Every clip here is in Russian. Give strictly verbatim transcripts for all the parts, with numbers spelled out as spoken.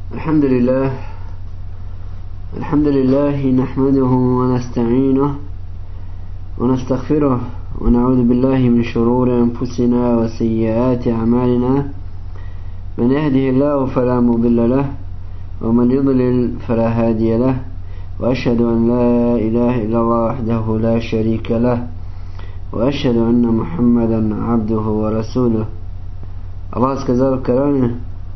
الحمد لله الحمد لله نحمده ونستعينه ونستغفره ونعوذ بالله من شرور أنفسنا وسيئات أعمالنا من يهده الله فلا مضل له ومن يضلل فلا هادي له وأشهد أن لا إله إلا الله وحده لا شريك له وأشهد أن محمدا عبده ورسوله. الله сказал в Коране: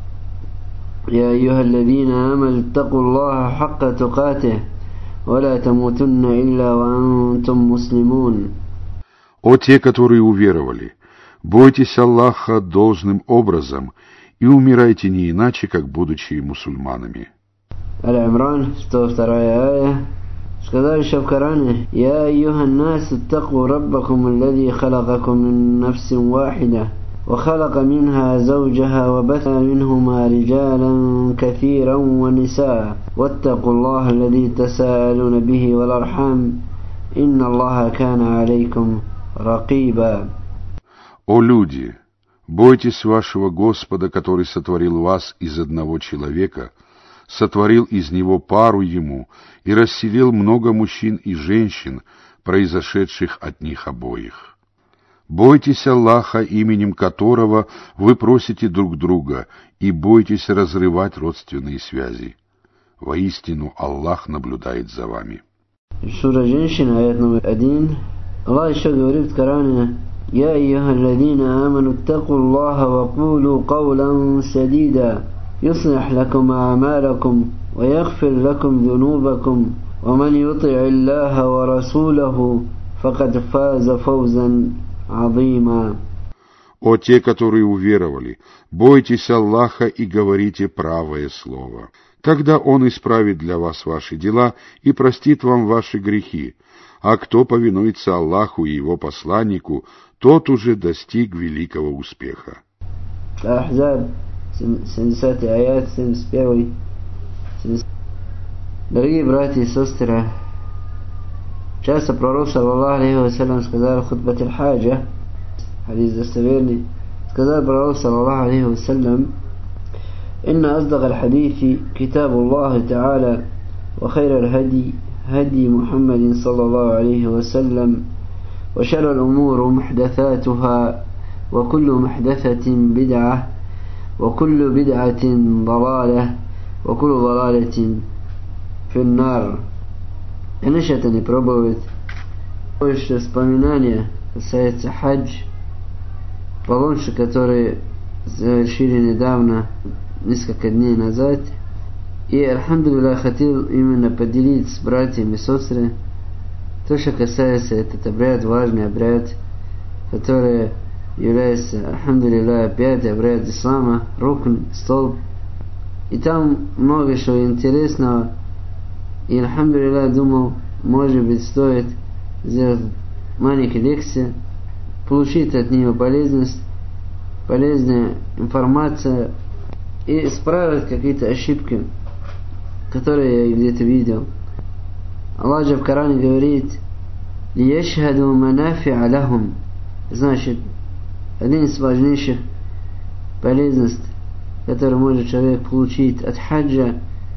يا أيها الذين آمنوا اتقوا الله حق تقاته ولا تموتن إلا وأنتم مسلمون. О те, которые уверовали, бойтесь Аллаха должным образом и умирайте не иначе, как будучи мусульманами. Аль-Имран, сто вторая ая. Сказал еще в Коране: يا أيها الناس اتقوا ربكم الذي خلقكم من نفس واحدة وخلق منها زوجها وبث منهما رجالا كثيرا ونساء واتقوا الله الذي تساءلون به والأرحام إن الله كان عليكم رقيبا. О люди, бойтесь вашего Господа, который сотворил вас из одного человека, сотворил из него пару ему и расселил много мужчин и женщин, произошедших от них обоих. Бойтесь Аллаха, именем которого вы просите друг друга, и бойтесь разрывать родственные связи. Воистину, Аллах наблюдает за вами. Сура Женщина, аят номер один. Аллах еще говорит в Коране: يا أيها الذين آمنوا اتقوا الله وقولوا قولا سديدا يصلح لكم أعمالكم ويغفر لكم ذنوبكم ومن يطع الله ورسوله فقد فاز فوزا عظيما. О те, которые уверовали, бойтесь Аллаха и говорите правое слово. Тогда Он исправит для вас ваши дела и простит вам ваши грехи. А кто повинуется Аллаху и Его посланнику, тот уже достиг великого успеха. Ахзаб, семидесятый аят, семьдесят первый. Дорогие братья и сестры, часто пророк, саллаллаху алейхи вассалям, сказал в хутбате аль-хаджа, хадис достоверный, сказал пророк, саллаллаху алейхи вассалям: إن أصدق الحديث كتاب الله تعالى وخير الهدي هدي محمد صلى الله عليه وسلم وشر الأمور محدثاتها وكل محدثة بدعة وكل بدعة ضلالة وكل ضلالة في النار. Конечно, это не пробует. Больше вспоминания касается хадж, паломничества, которые завершили недавно, несколько дней назад. И, альхамдулилlah, хотел именно поделиться с братьями и сестрами то, что касается этот обряд, важный обряд, который является, альхамдулилlah, пятый обряд ислама, рукн, столб. И там много чего интересного. И, альхамдулилlah, думал, может быть, стоит сделать маленькую лекцию, получить от нее полезность, полезная информация и исправить какие-то ошибки, которые я где-то видел. Аллах же в Коране говорит: «Лияшхаду манафи'а лахум». Значит, один из важнейших полезностей, который может человек получить от хаджа,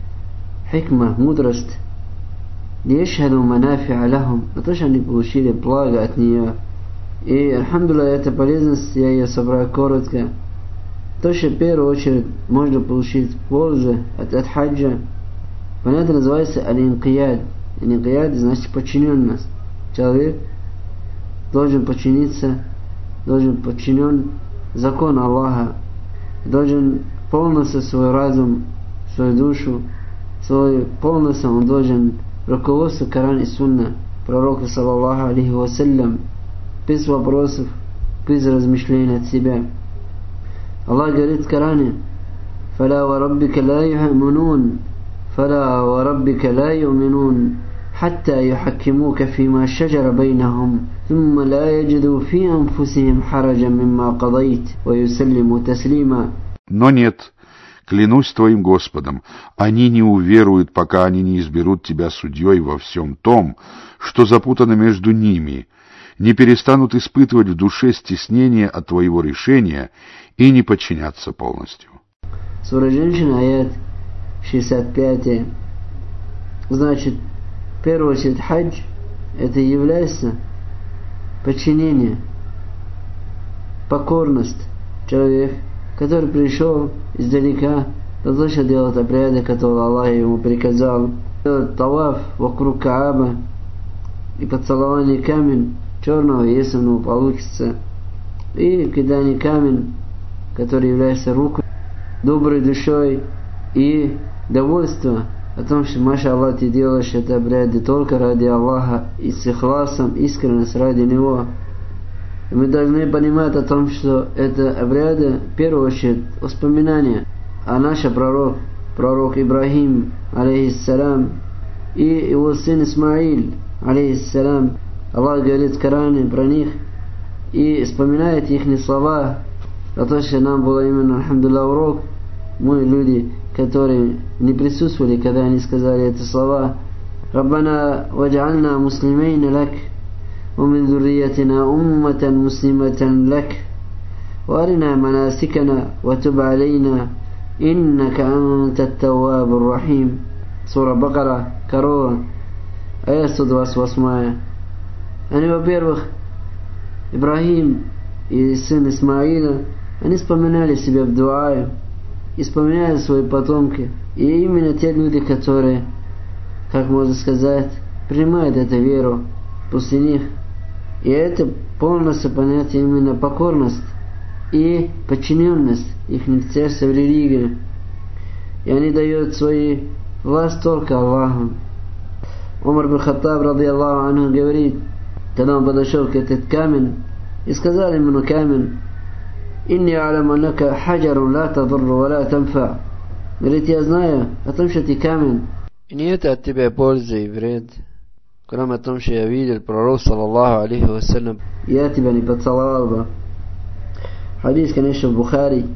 хикма, мудрость. Лияшхаду манафи'а лахум. На то, что они получили благо от нее. И, альхамдулилlah, эта полезность, я ее собрал коротко. То, что в первую очередь можно получить пользу от, от хаджа, понятно, называется аль-инкияд. Инкияд значит подчиненность. Человек должен подчиниться, должен подчинен закону Аллаха, должен полностью свой разум, свою душу, свой полностью он должен руководствоваться Коран и Сунна пророка, саллаллаху алейхи вассалям, без вопросов, без размышлений от себя. Аллах говорит в Коране: «Фаля ва раббика ла ю'минун, фаля ва раббика ла ю'минун, хатта юхаккимука фима шаджара байнахум, ثم لا يجدوا في أنفسهم حرجا مما قضيت ويسلموا تسليما». Но нет, клянусь твоим Господом, они не уверуют, пока они не изберут тебя судьей во всем том, что запутано между ними, не перестанут испытывать в душе стеснение от твоего решения и не подчиняться полностью. Сура Женщина, аят шестьдесят пятая. Значит, в первую очередь хадж это является подчинение, покорность. Человек, который пришел издалека, должен делать обряды, которые Аллах ему приказал, делать таваф вокруг Кааба и поцелование камень черного, если у него получится, и кидание камень, который является рукой, доброй душой и довольство о том, что, маша Аллах, ты делаешь это обряды только ради Аллаха и с ихласом, искренность ради Него. И мы должны понимать о том, что это обряды, в первую очередь, воспоминания о нашем пророк, пророк Ибрахим, алейхиссалям, и его сын Исмаиль, алейхиссалям. Аллах говорит в Коране про них и вспоминает их слова, о том, что нам было именно, альхамдулилля, урок. Мы люди, которые не присутствовали, когда они сказали эти слова. «Раббана вадж'альна муслимейна лак, ومن ذريتنا أمة مسلمة لك وأرنا مناسكنا وتب علينا إنك أنت التواب الرحيم». Сура Бакара, корова, аят сто двадцать восемь. Они, во-первых, Ибрахим и сын Исмаиля, они вспоминали себя в дуае и вспоминали свои потомки. И именно те люди, которые, как можно сказать, принимают эту веру после них. И это полностью понятие именно покорность и подчиненность их сердца в религии. И они дают свою власть только Аллаху. Умар бин Хаттаб, ради Аллаху анху, говорит, когда он подошел к этому камень, и сказал ему камень: «Инни алям аннака хаджарун ла тадурру ва ла танфа». Говорит, я знаю о том, что ты камень, и нет от тебя пользы и вред. Кроме того, что я видел пророк, саллаллаху алейхи вассалям, я тебя не поцеловал бы. Хадис, конечно, в Бухари.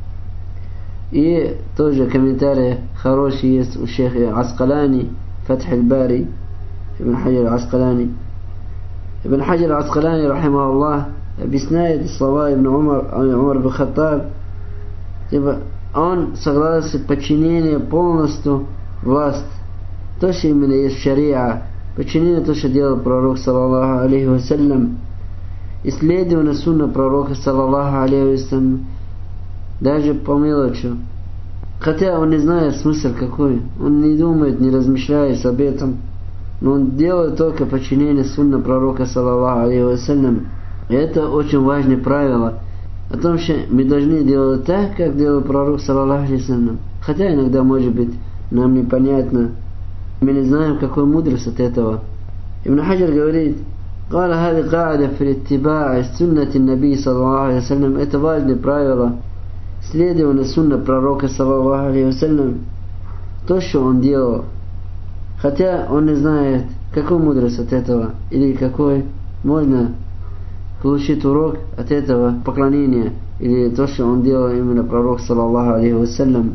И тоже комментарий хороший есть у шейха Аскалани, Фатх аль-Бари, Ибн Хаджар Аскалани. Ибн Хаджар Аскалани, рахимахуллах, объясняет слова Ибн Умар, Умар бин Хаттаб. Типа, он согласен подчинение полностью власть. То, что именно есть шариа, подчинение то, что делал пророк, саллаллаху алейхи вассалям, исследование сунна пророка, саллаллаху алейхи вассалям, даже по мелочи. Хотя он не знает смысл какой, он не думает, не размышляет об этом, но он делает только подчинение сунна пророка, саллаллаху алейхи вассалям. И это очень важное правило, о том, что мы должны делать так, как делал пророк, саллаллаху алейхи вассалям. Хотя иногда, может быть, нам непонятно, мы не знаем, какой мудрость от этого. Ибн Хаджар говорит: قال هذه قاعدة في اتباع سنة النبي صلى الله عليه وسلم. Это важное правило следования сунна пророка, саллаллаху алейхи вассалям, то, что он делал. Хотя он не знает, какой мудрость от этого, или какой можно получить урок от этого поклонения, или то, что он делал именно пророк, саллаллаху алейхи вассалям.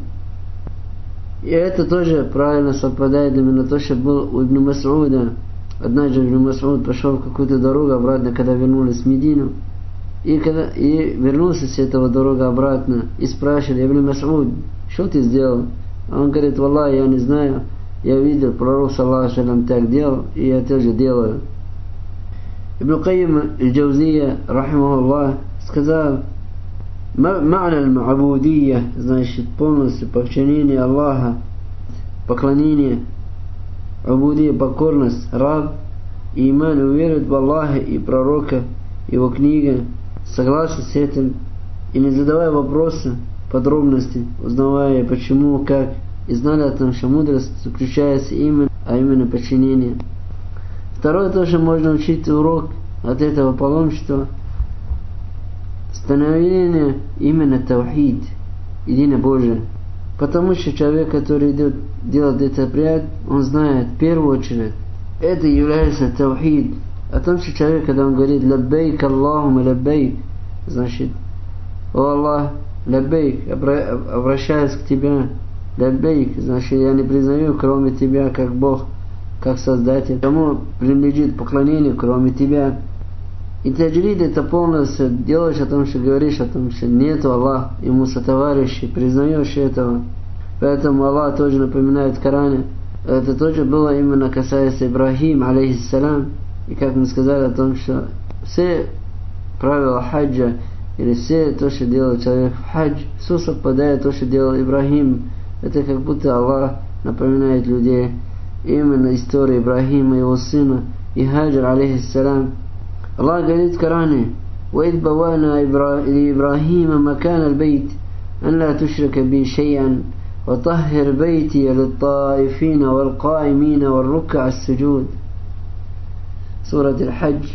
И это тоже правильно совпадает именно то, что был у Ибн Мас'уда. Однажды Ибн Мас'уд пошел в какую-то дорогу обратно, когда вернулись в Медину. И, когда, и вернулся с этого дорога обратно. И спрашивали: Ибн Мас'уд, что ты сделал? А он говорит: валлахи, я не знаю. Я видел, пророк, саллаллаху алейхи вассалям, так делал, и я тоже делаю. Ибн Кайим аль-Джаузия, рахимахуллах, сказал: Ма'на аль-ма'будия, значит, полностью подчинение Аллаха, поклонение, абудия, покорность, раб, и иман, уверует в Аллаха и пророка, его книга, согласен с этим, и не задавая вопросы, подробности, узнавая почему, как, и знали о том, что мудрость заключается именно, а именно подчинение. Второе, тоже можно учить урок от этого паломничества: становление именно таухид, единобожие. Потому что человек, который идет делать этот обряд, он знает в первую очередь, это является таухид. О том, что человек, когда он говорит «Лаббейк Аллахума лаббейк», значит: «О Аллах, лаббейк, обращаюсь к Тебе, лаббейк», значит, я не признаю кроме Тебя как Бог, как Создатель, кому принадлежит поклонение кроме Тебя. И таджрид это полностью делаешь о том, что говоришь о том, что нету Аллах, ему сотоварищи, признаешь этого. Поэтому Аллах тоже напоминает в Коране. Это тоже было именно касается Ибрахима, алейхиссалям. И как мы сказали о том, что все правила хаджа, или все то, что делал человек в хадж, все совпадает то, что делал Ибрахим. Это как будто Аллах напоминает людей именно историю Ибрахима, его сына, и Хаджар, алейхиссалям. Аллах говорит в Коране: وَإِذْ بَوَّأْنَا لِإِبْرَاهِيمَ مَكَانَ الْبَيْتِ أَنْ لَا تُشْرِكَ بِي شَيْئًا وَطَهِّرْ بَيْتِيَ لِلطَّائِفِينَ وَالْقَائِمِينَ وَالرُّكَّعِ السُّجُودِ. Сура Аль-Хадж.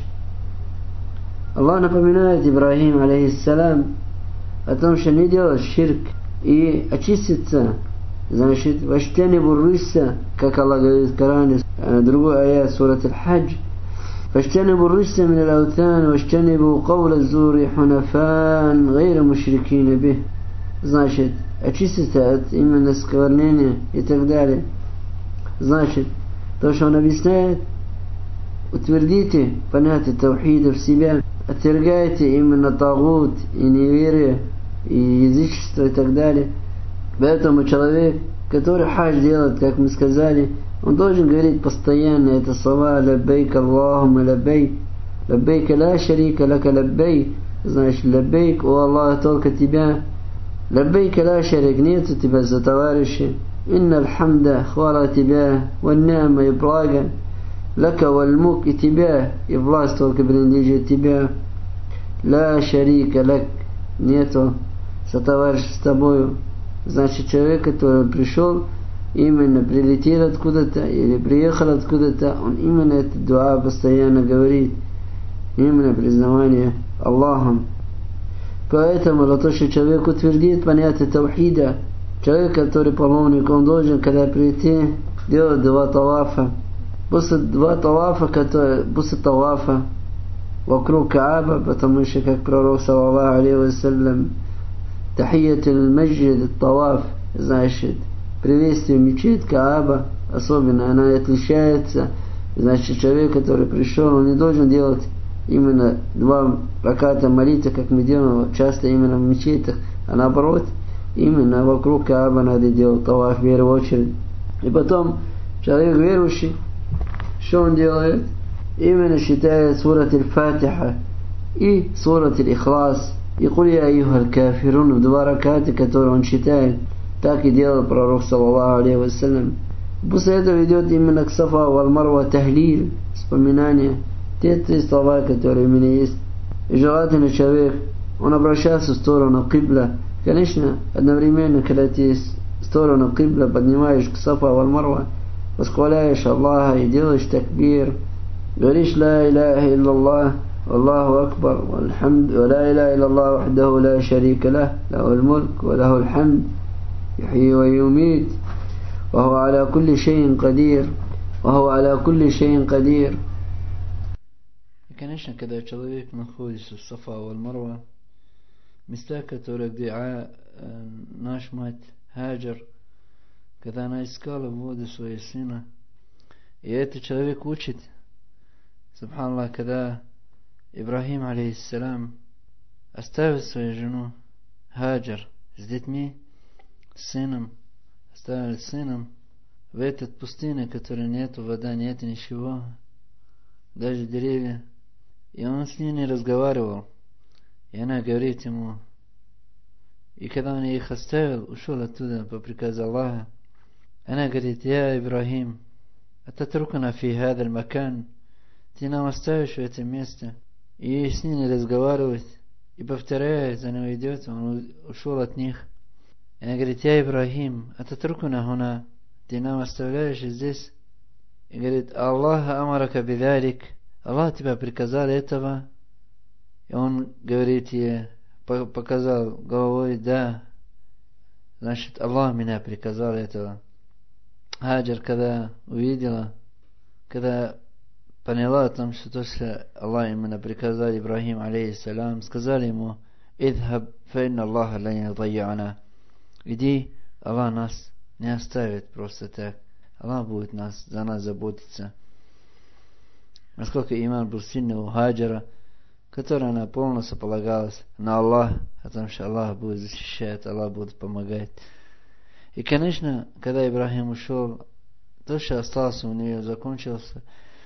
Аллах напоминает Ибрахим, алейхиссалям, о том, что не делать ширк и очиститься. Значит, «Ваштянибу рыса», как Аллах говорит в Коране, другой аят, сурат Аль-Хадж, «Ваштянибу рыса мин ал-аутан, ваштянибу кавла зури хунафан, гайра мушрикина бих». Значит, очиститься от именно сквернения и так далее. Значит, то, что он объясняет, утвердите понятие таухида в себя, отвергайте именно тагут и неверие, и язычество и так далее. Поэтому человек, который хадж делает, как мы сказали, он должен говорить постоянно это слова «Лаббейк Аллахума лаббейк», «Лаббейк ла шарика лака лаббейк», значит, «Лаббейк, о Аллах, только тебя», «Лаббейк ла шарик, нет у тебя за товарища», «Инна аль-хамда, хвала тебя, ван-ни'ма и блага, лака валь-мук, и тебя, и власть только принадлежит тебя, ла шарика лак, нету сотоварища с тобою». Значит, человек, который пришел, именно прилетел откуда-то или приехал откуда-то, он именно это дуа постоянно говорит, именно признавание Аллахом. Поэтому, за то, что человек утвердит понятие таухида, человек, который паломник, он должен, когда прийти, делать два тавафа. После два тавафа, которые, после тавафа вокруг Кааба, потому что, как пророк, саллаллаху алейхи вассалям, Тахиятуль маджид, таваф, значит, приветствие мечеть Кааба, особенно она отличается. Значит, человек, который пришел, он не должен делать именно два раката молитвы, как мы делаем часто именно в мечетях, а наоборот, именно вокруг Кааба надо делать таваф в первую очередь. И потом человек верующий, что он делает? Именно считает сурат Аль-Фатиха и сурат Аль-Ихлас. И «Куль я айюхаль кафирун» в два раката, которые он читает. Так и делал пророк, саллаллаху алейхи вассалям. После этого идет именно к Сафа валь Марва тахлиль, вспоминание. Те три слова, которые у меня есть. И желательно человек, он обращается в сторону кибла. Конечно, одновременно, когда ты в сторону кибла поднимаешь к Сафа валь Марва, восхваляешь Аллаха и делаешь такбир, говоришь «Ла иляха илляллах», والله أكبر والحمد ولا إله إلا الله وحده لا شريك له له الملك وله الحمد يحيي ويميت وهو على كل شيء قدير وهو على كل شيء قدير. И, конечно, когда человек находится в Сафа валь Марва, места, которые, где а, наш мать Хаджар, когда она искала воду своего сына, и этот человек учит, субханаллах, когда Ибрахим, алейхиссалям, оставил свою жену Хаджар с детьми, с сыном, оставил сыном в этой пустыне, в которой нет воды, нет ничего, даже деревья. И он с ней не разговаривал. И она говорит ему, и когда он их оставил, ушел оттуда по приказу Аллаха, она говорит: «Я Ибрахим, ататрукана фи хадаль макан», ты нам оставишь в этом месте. И с ней не разговаривать. И повторяет, за него идет, он ушел от них. И она говорит: «Я Ибрахим, ататрукана хуна», ты нам оставляешь здесь. И говорит: «Аллах амарака бидалик», Аллах тебя приказал этого. И он говорит ей, показал головой: «Да, значит, Аллах меня приказал этого». Хаджар, когда увидела, когда поняла о том, что то, что Аллах именно приказал Ибрахим, алейхиссалям, сказали ему: «Идхаб, фаинна Аллаха ла ядайяна». Иди, Аллах нас не оставит просто так. Аллах будет нас, за нас заботиться. Насколько иман был сильный у Хаджара, которой она полностью полагалась на Аллах, о том, что Аллах будет защищать, Аллах будет помогать. И, конечно, когда Ибрахим ушел, то, что осталось у нее, закончился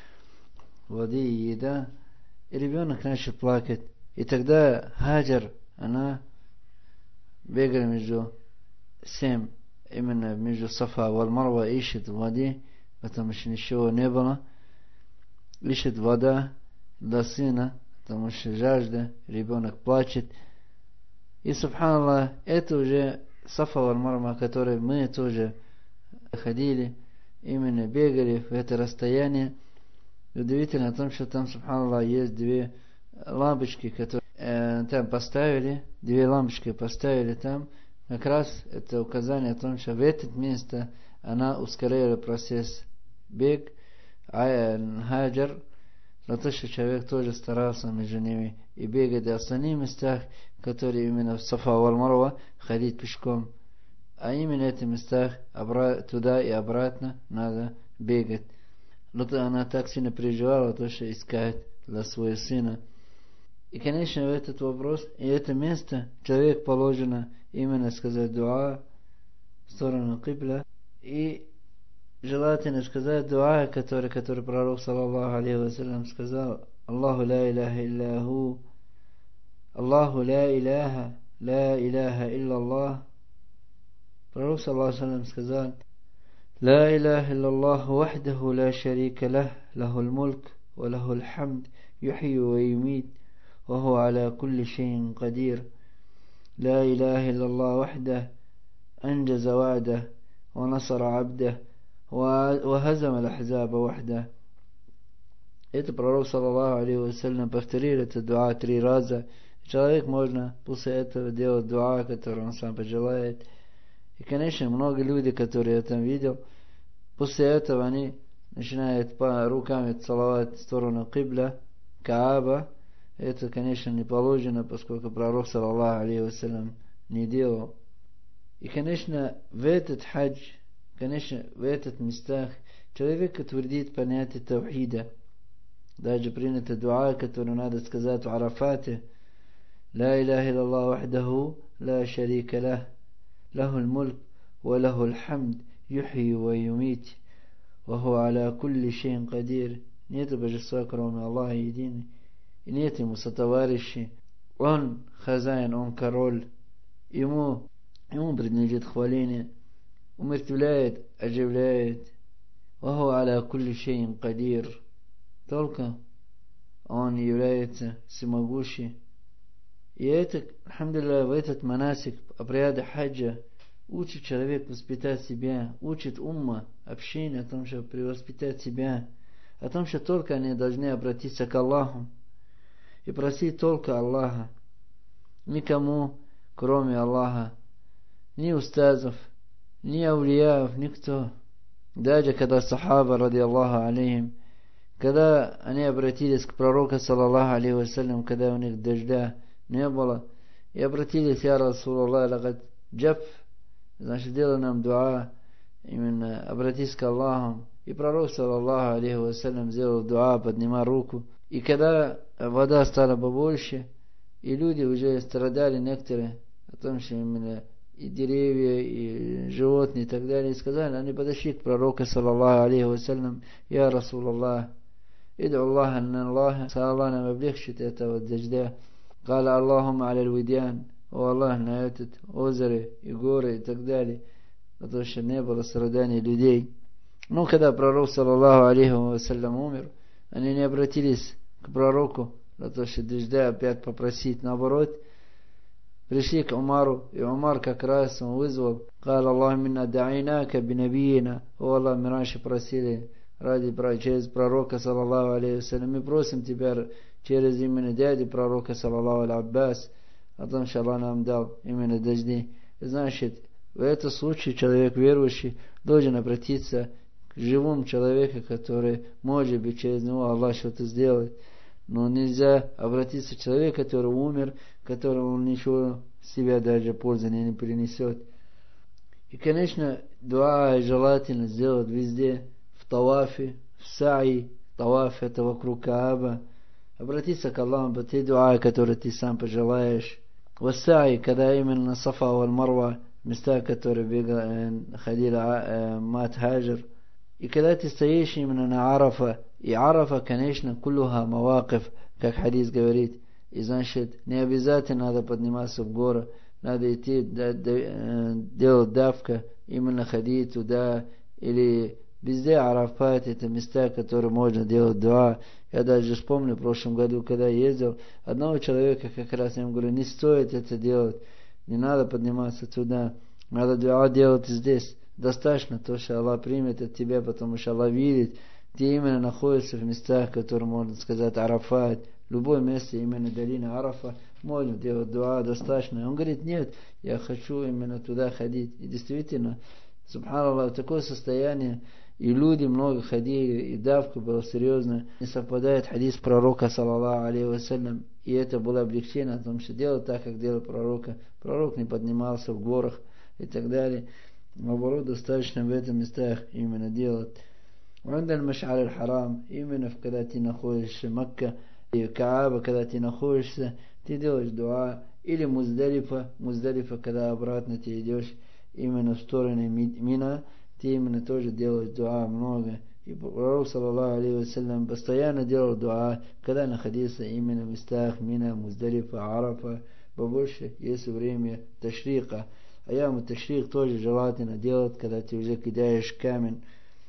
воды и еда, и ребенок начал плакать. И тогда Хаджар, она бегала между семь, именно между Сафа и Марва, ищет воды, потому что ничего не было. Ищет вода для сына, потому что жажда, ребенок плачет. И, субханаллах, это уже Сафа и Марва, которые мы тоже ходили, именно бегали в это расстояние. И удивительно о том, что там, субханаллах, есть две лампочки, которые э, там поставили, две лампочки поставили там. Как раз это указание о том, что в это место она ускоряла процесс бег, а Хаджар, на то, что человек тоже старался между ними и бегать в остальных местах, которые именно в Сафа и Марва, ходить пешком. А именно в этих местах туда и обратно надо бегать. Но то она так сильно переживала, то, что искать для своего сына. И, конечно, в этот вопрос, и это место человек положено именно сказать дуа в сторону кибла. И желательно сказать дуа, который, который пророк, саллаллаху алейхи вассалям, сказал: Аллаху ла иляха илляху, Аллаху ла иляха, ла иляха илля Аллах. Пророк, саллаллаху алейхи вассалям, сказал: لا إله إلا الله وحده لا شريك له له الملك وله الحمد يحيي ويميت وهو على كل شيء قدير. لا إله إلا الله وحده أنجز وعده ونصر عبده وهزم الأحزاب وحده. Это пророк, саллаллаху алейхи вассалям, повторил это дуа три раза. Человек можно после этого делать дуа, который он сам пожелает. И, конечно, много людей, которые я там видел, после этого они начинают по руками целовать в сторону кибла, Кааба. Это, конечно, не положено, поскольку пророк, саллаллаху алейхи вассалям, не делал. И, конечно, в этот хадж, конечно, в этих местах человек утвердит понятие таухида. Даже принято дуа, который надо сказать в Арафате: لا إله إلا الله وحده لا شريك له له الملك وله الحمد يحيي ويميت وهو على كل شيء قدير. Нет божества, кроме Аллаха единый, и нет ему сотоварищей. Он хозяин, он король. Ему, ему принадлежит хваление. Умертвляет, оживляет. وهو على كل شيء قدير. Только он является всемогущий. И это, алхамдулилlah, в этот манасик обряда хаджа учит человек воспитать себя, учит умма, общение о том, что превоспитать себя, о том, что только они должны обратиться к Аллаху и просить только Аллаха, никому, кроме Аллаха, ни устазов, ни аулияев, никто. Даже когда сахаба, ради Аллаха алейхим, когда они обратились к пророку, саллаллаху алейхи вассалям, когда у них дождя не было, и обратились: я Расулаллах, лагад джаб, значит, делай нам дуа, именно обратись к Аллаху. И пророк, саллаллаху алейхи вассалям, сделал дуа, поднимая руку. И когда вода стала побольше, и люди уже страдали некоторые о том, что именно и деревья, и животные, и так далее, и сказали, они подошли к пророку, саллаллаху алейхи вассалям: я Расулаллах, иду Аллаха, анна Аллаха, саллаллах, нам облегчит этого дождя. قال اللهم على الوديان, о Аллах, на этот озеро и горы и так далее, потому что не было страданий людей. Но когда пророк, саллаллаху алейхи вассалям, умер, они не обратились к пророку, для того, что дождя опять попросить. Наоборот, пришли к Умару, и Умар как раз он вызвал: قال اللهم إنا دعيناك بنبينا, о Аллах, мы раньше просили ради, через пророка, саллаллаху алейхи вассалям, мы просим тебя через именно дяди пророка, саллаллаху аль-Аббас, о том, что Аллах нам дал именно дожди. Значит, в этом случае человек верующий должен обратиться к живому человеку, который, может быть, через него Аллах что-то сделает. Но нельзя обратиться к человеку, который умер, которому он ничего себя даже пользы не принесет. И, конечно, дуа желательно сделать везде, в тавафе, в саи. Таваф — это вокруг Кааба. Обратиться к Аллаху по те дуа, которые ты сам пожелаешь. В саи, когда именно на Сафа и Марва места, которые бегали, ходили мат Хаджр. И когда ты стоишь именно на Арафа, и Арафа, конечно, куллуха мавакиф, как хадис говорит, и значит, не обязательно надо подниматься в горы, надо идти, да, да, делать давка, именно ходить туда, или везде Арафат, это места, которые можно делать дуа. Я даже вспомню, в прошлом году, когда ездил, одного человека как раз я ему говорю, не стоит это делать, не надо подниматься туда, надо дуа делать здесь. Достаточно то, что Аллах примет от тебя, потому что Аллах видит, ты именно находишься в местах, которые, можно сказать, Арафат, любое место, именно долина Арафа, можно делать дуа, достаточно. Он говорит, нет, я хочу именно туда ходить. И действительно, субханаллах, такое состояние, и люди много ходили, и давка была серьезная. Не совпадает хадис пророка, саллаллаху алейхи вассалям, и это было облегчение о том, что делать так, как делал пророка. Пророк не поднимался в горах и так далее. Наоборот, достаточно в этих местах именно делать. Вандаль Маш'ар аль-Харам, именно когда ты находишься в Макке, и Кааба, когда ты находишься, ты делаешь дуа, или Муздалифа, Муздалифа, когда обратно ты идешь именно в сторону Мина, ты именно тоже делаешь дуа много. И пророк, саллаллаху алейхи вассалям, постоянно делал дуа, когда находился именно в местах Мина, Муздалифа, Арафа, побольше, если время ташрика. А яму ташрик тоже желательно делать, когда ты уже кидаешь камень.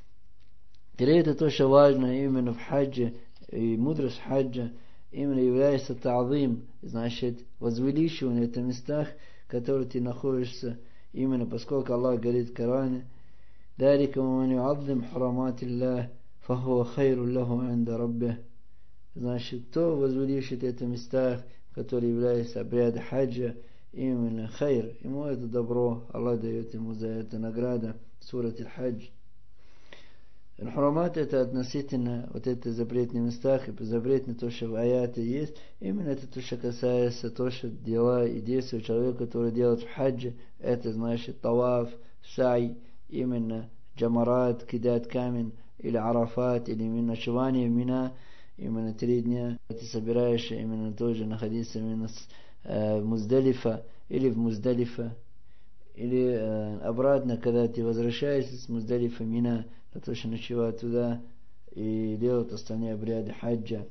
И это тоже важно именно в хаджи, и мудрость хаджа именно является та'зим, значит, возвеличивание это местах, в которых ты находишься, именно поскольку Аллах говорит в Коране, «Дарика ман ю'аззим хураматиллах, фахуа хайру лаху инда раббих». Значит, кто возвеличит это местах, которые являются обрядом хаджа, именно хайр, ему это добро, Аллах дает ему за это награда. Сурат аль-Хадж. Аль-Хурамат это относительно вот это запретные местах, и запретные то, что в аяте есть, именно это то, что касается то, что дела и действия человека, который делает в хаджи, это значит таваф, сай, именно джамарат, кидать камень, или арафат, или именно ночевание в Мина, именно три дня, ты собираешься именно тоже находиться именно в Муздалифа, или в Муздалифа, или э, обратно, когда ты возвращаешься с Муздалифа Мина, для того, чтобы ночевать туда и делать остальные обряды хаджа.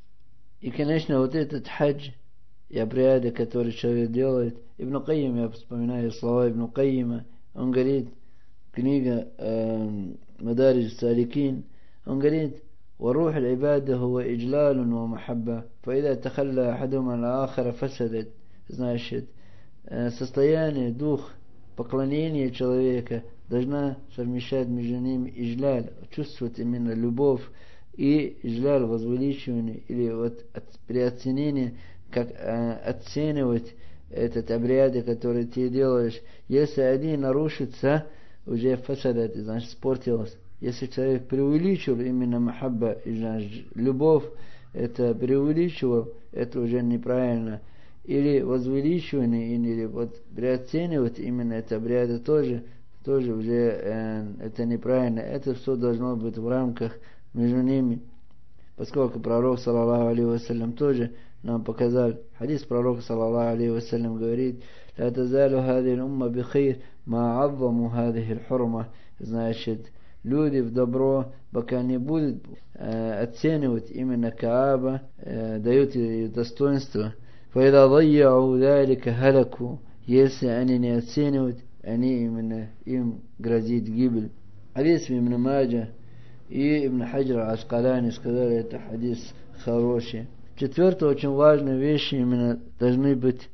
И, конечно, вот этот хадж и обряды, которые человек делает, Ибн Кайим, я вспоминаю слова Ибн Кайима, он говорит, книга э, Мадаридж Саликин, он говорит, وروح العبادة هو إجلال ومحبة فإذا تخلى أحدهما الآخر فسدت. Значит, состояние, дух, поклонение человека должна совмещать между ними иджляль, чувствовать именно любовь, и иджляль, возвеличивание, или вот переоценение, как э, оценивать этот обряд, который ты делаешь. Если один нарушится, уже фасадат, значит, испортилось. Если человек преувеличил именно махабба, любовь, это преувеличивал, это уже неправильно. Или возвеличивание, или вот переоценивать именно это обряды тоже, тоже уже э, это неправильно. Это все должно быть в рамках между ними. Поскольку пророк, саллаллаху алейхи вассалям, тоже нам показал, хадис пророка, саллаллаху алейхи вассалям, говорит, «Ла тазалу хадихи умма бихайр, ма аззаму хадихи аль-хурма». Значит, люди в добро, пока не будут э, оценивать именно Кааба, э, дают ей достоинство. فإذا ضيعوا ذلك هلكوا. Если они не оценивают, они именно им грозит гибель. Хадис Ибн Маджа и Ибн Хаджр аль-Аскалани сказали, это хадис хороший. Четвертое, очень важная вещь, именно должны быть,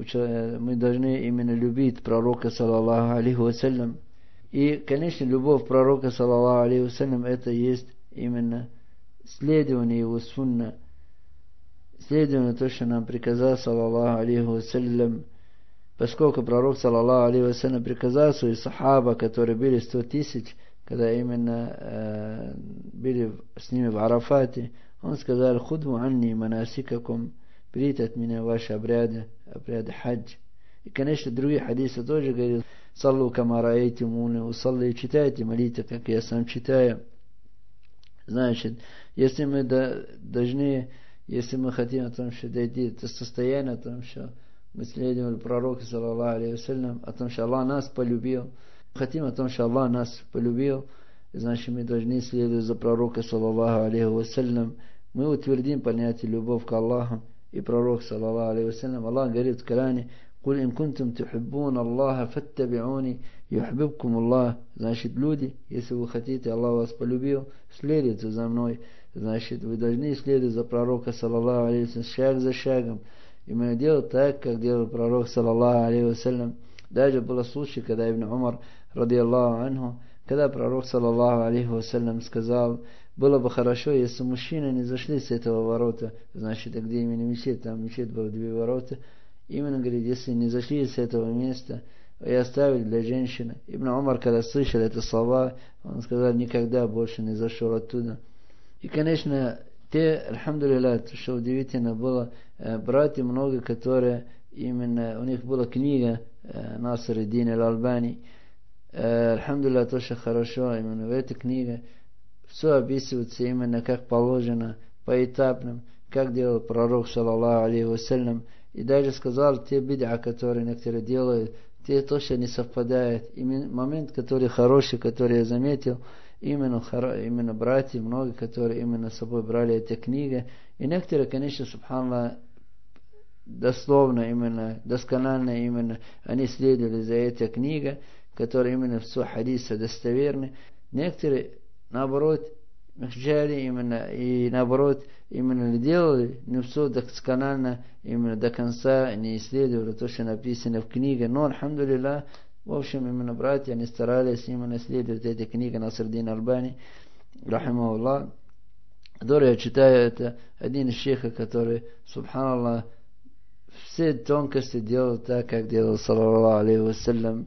мы должны именно любить пророка, саллаллаху алейхи вассалям. И, конечно, любовь пророка, саллаллаху алейхи вассалям, это есть именно следование его сунна, следование то, что нам приказал, саллаллаху алейхи вассалям. Поскольку пророк, саллаллаху алейхи вассалям, приказал свои сахаба, которые были сто тысяч, когда именно э, были с ними в Арафате, он сказал, «Худу анни манасикакум», берите от меня ваши обряды, обряды хадж. И, конечно, другие хадисы тоже говорят, «Саллу кама раайтимуни», «Усалли», читайте, молите, как я сам читаю. Значит, если мы до, должны, если мы хотим о том, что дойти до состояния, о том, что мы следуем пророку, саллаллаху алейхи вассалям, о том, что Аллах нас полюбил. Хотим о том, что Аллах нас полюбил, значит, мы должны следовать за пророком, саллаллаху алейхи вассалям. Мы утвердим понятие любовь к Аллаху и пророк, саллаллаху алейхи вассалям. Аллах говорит в Коране: «Куль ин кунтум тухиббуна Аллаха фаттабиуни юхбибкум Аллах». Значит, люди, если вы хотите, Аллах вас полюбил, следуйте за мной. Значит, вы должны следовать за пророка, саллаллаху алейхи вассалям, шаг за шагом. Именно делать так, как делал пророк, саллаллаху алейхи вассалям. Даже был случай, когда Ибн Умар, ради Аллаху анху, когда пророк, саллаллаху алейхи вассалям, сказал: было бы хорошо, если мужчины не зашли с этого ворота, значит, где именно мечеть, там мечеть было две ворота, именно, говорит, если не зашли с этого места и оставили для женщины. Ибн Умар, когда слышал эти слова, он сказал: никогда больше не зашел оттуда. И, конечно, те, альхамдулилля, что удивительно было, братья много, которые именно, у них была книга Наср ад-Дин аль-Албани, альхамдулилля, то, что хорошо, именно в этой книге все описывается именно как положено, поэтапным, как делал пророк, саллаллаху алейхи вассалям, и даже сказал, те бид'а, которые некоторые делают, те то, что не совпадает. Именно момент, который хороший, который я заметил, именно, именно братья, много, которые именно с собой брали эти книги, и некоторые, конечно, субханаллах, дословно, именно, досконально, именно, они следовали за этой книгой, которая именно все хадисы достоверны. Некоторые, наоборот, взяли именно, и наоборот, именно делали, не все досконально, именно до конца не исследовали то, что написано в книге. Но, альхамдулилля, в общем, именно братья, они старались именно исследовать эти книги Наср ад-Дин аль-Албани, рахимахуллах, который я читаю, это один из шейхов, который, субханаллах, все тонкости делал так, как делал, саллаллаху алейхи вассалям.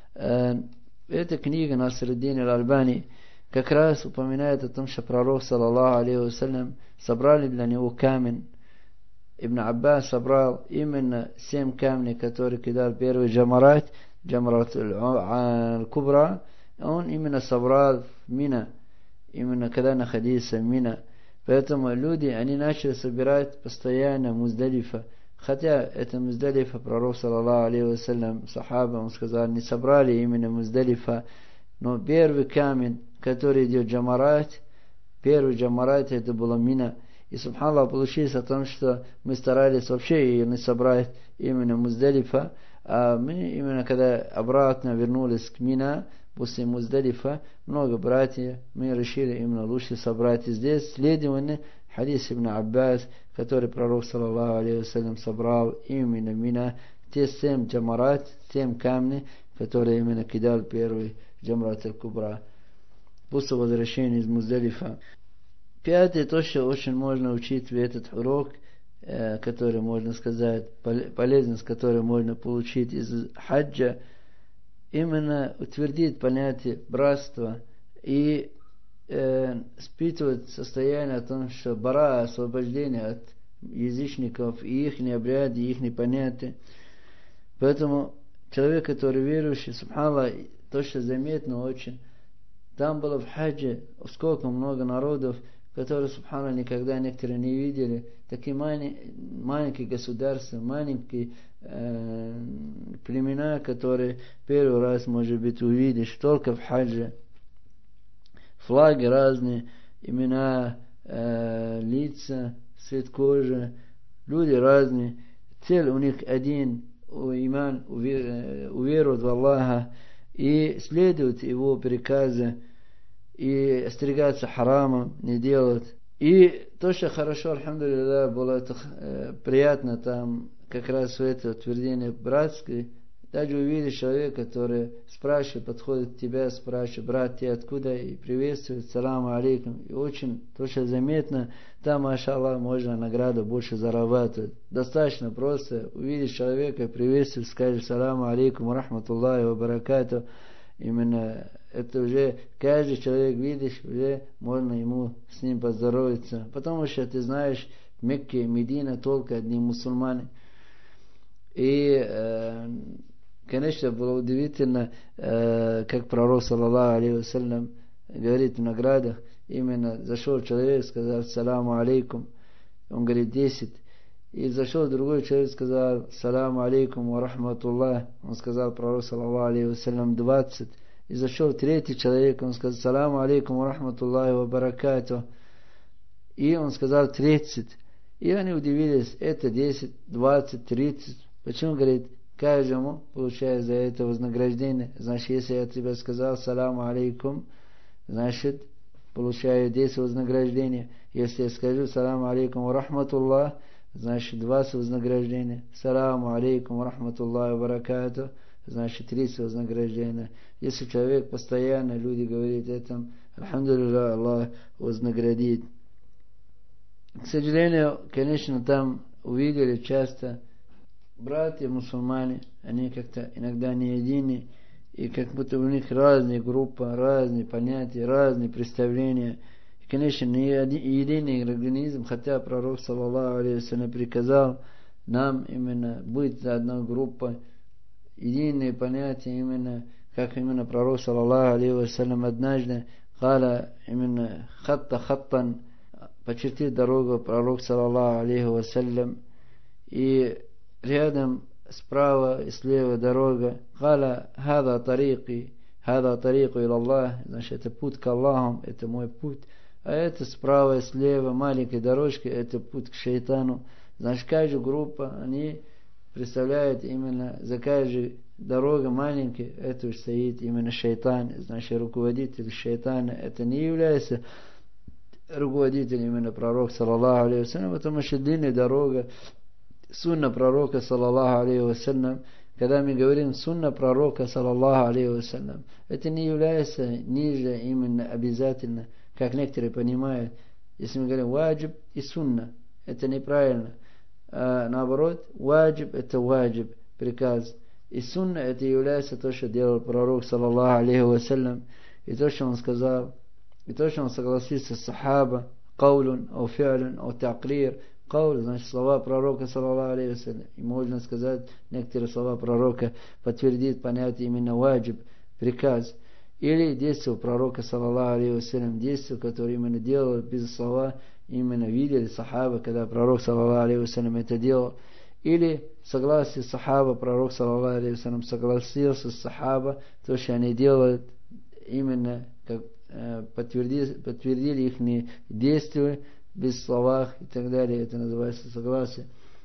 Эта книга Наср ад-Дин аль-Албани как раз упоминает о том, что пророк, саллаллаху алейхи вассалям, собрали для него камень. Ибн Аббас собрал именно семь камней, которые кидал первый джамарат, джамарат аль-Кубра. Он именно собрал в Мина, именно когда находился в Мина. Поэтому люди, они начали собирать постоянно Муздалифа. Хотя это Муздалифа, пророк, саллаллаху алейхи вассалям, сахаба, он сказал, не собрали именно Муздалифа. Но первый камень, который идет джамарат, первый джамарат, это было Мина. И, субханаллах, получилось о том, что мы старались вообще ее не собрать именно Муздалифа, а мы именно когда обратно вернулись к Мина, после Муздалифа, много братьев, мы решили именно лучше собрать. И здесь следование хадис Ибн Аббас, который пророк, саллаллаху алейхи вассалям, собрал именно Мина, те семь джамарат, семь камней, которые именно кидал первый джамарат аль-Кубра после возвращения из Муздалифа. Пятое, то, что очень можно учить в этот урок, э, который можно сказать, полезность, которую можно получить из хаджа, именно утвердить понятие братства и э, испытывать состояние о том, что бара, освобождение от язычников и их обряды, и их понятия. Поэтому человек, который верующий, субханаллах, то, что заметно очень, там было в хаджи сколько много народов, которые, субханаллах, никогда некоторые не видели, такие маленькие, маленькие государства, маленькие э, племена, которые первый раз, может быть, увидишь только в хаджи. Флаги разные, имена, э, лица, цвет кожи, люди разные. Цель у них один, иман, уверовать в Аллаха и следовать его приказы, и остерегаться харама, не делать. И то, что хорошо, альхамдулилля, было это, э, приятно там, как раз в это утверждение братское, даже увидишь человека, который спрашивает, подходит к тебе, спрашивает: брат, ты откуда? И приветствует, саламу алейкум. И очень, то, что заметно, там, машаллах, можно награду больше зарабатывать. Достаточно просто увидишь человека, приветствует, скажешь: саламу алейкум, рахматуллахи ва баракату. Именно это уже каждый человек, видишь, уже можно ему с ним поздороваться. Потому что ты знаешь, в Мекке, Медина только одни мусульмане. И, э, конечно, было удивительно, э, как пророк, саллаллаху алейхи вассалям, говорит в наградах, именно зашел человек, сказал: саламу алейкум. Он говорит: десять. И зашел другой человек, сказал: саламу алейкум ва рахматуллах. Он сказал пророк саллаллаху алейхи вассалям двадцать. И зашел третий человек, он сказал: саламу алейкум ва рахматуллахи ва баракату. И он сказал тридцать. И они удивились: это десять, двадцать, тридцать. Почему? Говорит, каждому получает за это вознаграждение. Значит, если я тебе сказал саламу алейкум, значит, получаю десять вознаграждения. Если я скажу саламу алейкум ва рахматуллах, значит, двадцать вознаграждения. Саламу алейкум ва рахматуллахи ва баракату, значит, тридцать вознаграждения. Если человек постоянно, люди говорят этом, альхамдулилля, Аллах вознаградит. К сожалению, конечно, там увидели часто братья мусульмане, они как-то иногда не едины, и как будто у них разные группы, разные понятия, разные представления. И, конечно, не единый организм, хотя пророк саллаллаху алейхи вассалям приказал нам именно быть за одной группой, единые понятия, именно как именно пророк саллаллаху алейхи вассалям однажды кала именно хатта хаттан, почертить дорогу пророк саллаллаху алейхи вассалям, и рядом справа и слева дорога. Кала хада тарики, хада тарику ил Аллах, значит, это путь к Аллаху, это мой путь. А это справа и слева маленькая дорожка, это путь к шайтану. Значит, каждая группа, они представляют именно за каждой дорогой маленькой, это стоит именно шайтан. Значит, руководитель шайтана, это не является руководителем именно пророк саллаллаху алейхи вассалям, потому что длинная дорога, сунна пророка саллаллаху алейхи вассалям. Когда мы говорим сунна пророка саллаллаху алейхи вассалям, это не является ниже именно обязательно, как некоторые понимают. Если мы говорим ваджиб и сунна, это неправильно. А наоборот, ваджиб это ваджиб, приказ. И сунна это является то, что делал пророк саллаллаху алейхи вассалям, и то, что он сказал, и то, что он согласился с сахаба, каулун, ау фиалун, ау такрир. Кауль, значит, слова пророка саллаллаху алейхи вассалям. И можно сказать, некоторые слова пророка подтвердит понятие именно ваджиб, приказ. Или действие пророка саллаллаху алейхи вассалям, действие, которое именно делал без слова, именно видели сахаба, когда пророк саллаллаху алейхи вассалям это делал. Или согласие сахаба, пророк саллаллаху алейхи вассалям согласился с сахаба, то, что они делают, именно как э, подтвердили, подтвердили их действия, без словах и так далее, это называется согласие.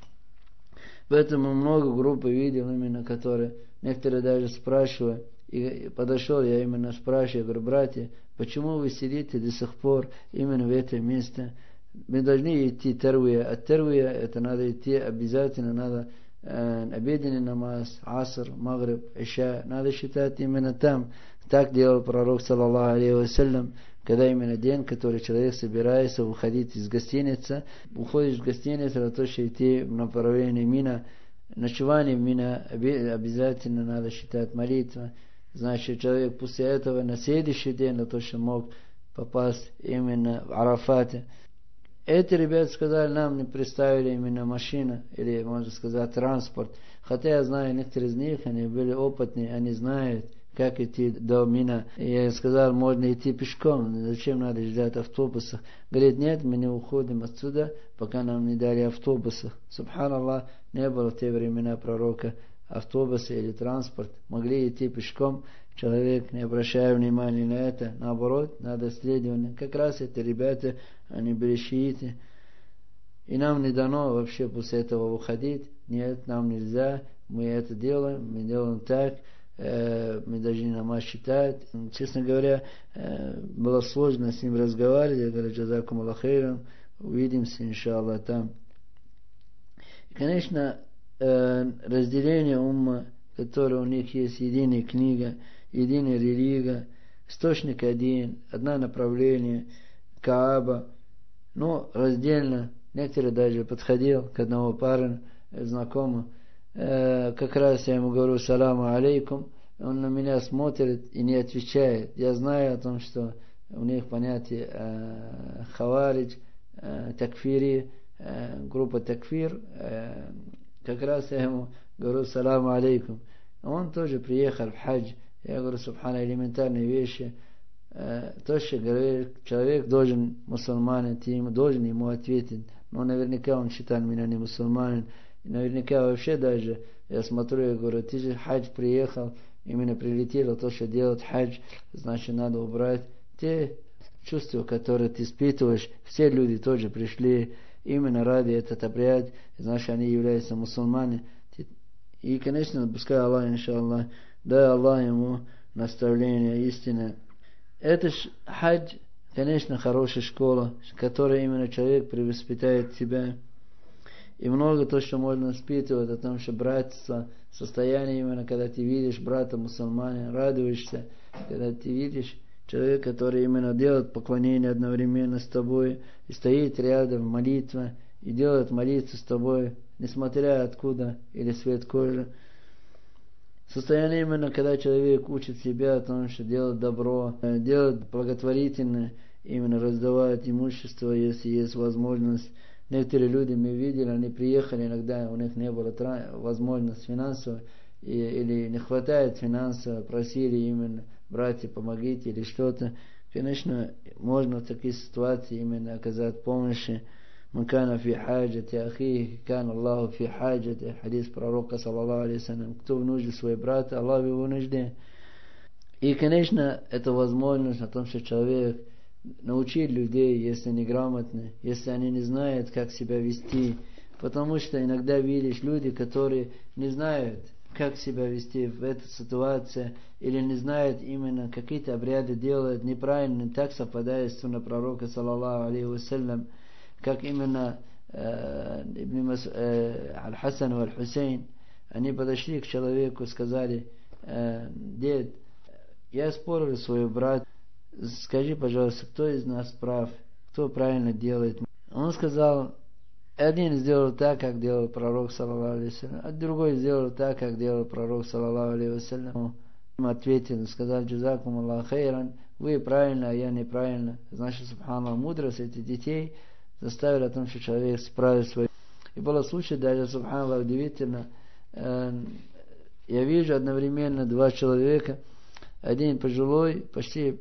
Поэтому много групп видел именно, которые, некоторые даже спрашивают, и подошел я именно спрашиваю, я говорю: братья, почему вы сидите до сих пор именно в это место? Мы должны идти тервия, а тервия это надо идти обязательно, надо э, обеденный намаз, аср, магриб, иша, надо считать именно там. Так делал пророк саллаллаху алейхи вассалям, когда именно день, который человек собирается уходить из гостиницы, уходишь в гостиницу, для того, чтобы идти в направлении Мина, ночевание в Мина обязательно надо считать молитва. Значит, человек после этого на следующий день, для того, чтобы мог попасть именно в Арафате. Эти ребята сказали, нам не представили именно машина, или, можно сказать, транспорт. Хотя я знаю, некоторые из них, они были опытные, они знают, как идти до Мина. И я сказал, можно идти пешком, зачем надо ждать автобусов? Говорит, нет, мы не уходим отсюда, пока нам не дали автобусов. Субханаллах, не было в те времена пророка автобуса или транспорт. Могли идти пешком, человек не обращая внимания на это. Наоборот, надо следование. Как раз эти ребята, они были шииты. И нам не дано вообще после этого уходить. Нет, нам нельзя, мы это делаем, мы делаем так. Мы должны намаз читать. Честно говоря, было сложно с ним разговаривать. Я говорю, джазакум Аллах хейрам, увидимся, иншаллах, там. И, конечно, разделение умма, которое у них есть единая книга, единая религия, источник один, одно направление, Кааба, но раздельно. Некоторые даже подходил к одному парню, знакомому, как раз я ему говорю саламу алейкум, он на меня смотрит и не отвечает. Я знаю о том, что у них понятие э, хаваридж, э, такфири, э, группа такфир, э, как раз я ему говорю саламу алейкум. Он тоже приехал в хадж. Я говорю, субхана, элементарные вещи. то, что говорит, человек должен, мусульманин, ты ему должен ему ответить. Но наверняка он считает меня не мусульманин. И наверняка вообще даже, я смотрю, я говорю, ты же хадж приехал, именно прилетел, то, что делать хадж, значит, надо убрать. Те чувства, которые ты испытываешь, все люди тоже пришли именно ради этот обряд, значит, они являются мусульманами. И, конечно, пускай Аллах, иншаллах, дай Аллах ему наставление истины. Это ж хадж, конечно, хорошая школа, которая именно человек перевоспитает себя. И много то, что можно испытывать, о том, что братство, состояние именно, когда ты видишь брата мусульманина, радуешься, когда ты видишь человека, который именно делает поклонение одновременно с тобой, и стоит рядом, молитва, и делает молитву с тобой, несмотря откуда, или цвет кожи. Состояние именно, когда человек учит себя о том, что делать добро, делать благотворительно, именно раздавать имущество, если есть возможность. Некоторые люди мы видели, они приехали, иногда у них не было возможности финансовой, или не хватает финансов, просили именно, братья, помогите, или что-то. Конечно, можно в таких ситуациях именно оказать помощь. من كان في حاجة أخيه كان الله في حاجة. Хадис пророка, саллаллаху алейхи ва саллям. Кто в нужде своего брата, Аллах в его нужде. И, конечно, это возможность о том, что человек научит людей, если они грамотны, если они не знают, как себя вести. Потому что иногда видишь люди, которые не знают, как себя вести в этой ситуации, или не знают именно, какие-то обряды делают неправильно, так совпадает с суной пророка, саллаллаху алейхи ва саллям, как именно э, э, Аль-Хасан и Аль-Хусейн, они подошли к человеку, сказали, э, дед, я спорил с своим братом, скажи, пожалуйста, кто из нас прав, кто правильно делает. Он сказал, один сделал так, как делал пророк, саллаллаху алейхи ва саллям, а другой сделал так, как делал пророк, саллаллаху алейхи ва саллям. Им ответил, сказал, джазакум Аллах хайран, вы правильно, а я неправильно. Значит, субханаллах, мудрость этих детей заставили о том, что человек справил свой. И было случай, даже, субханаллах, удивительно, э, я вижу одновременно два человека, один пожилой, почти,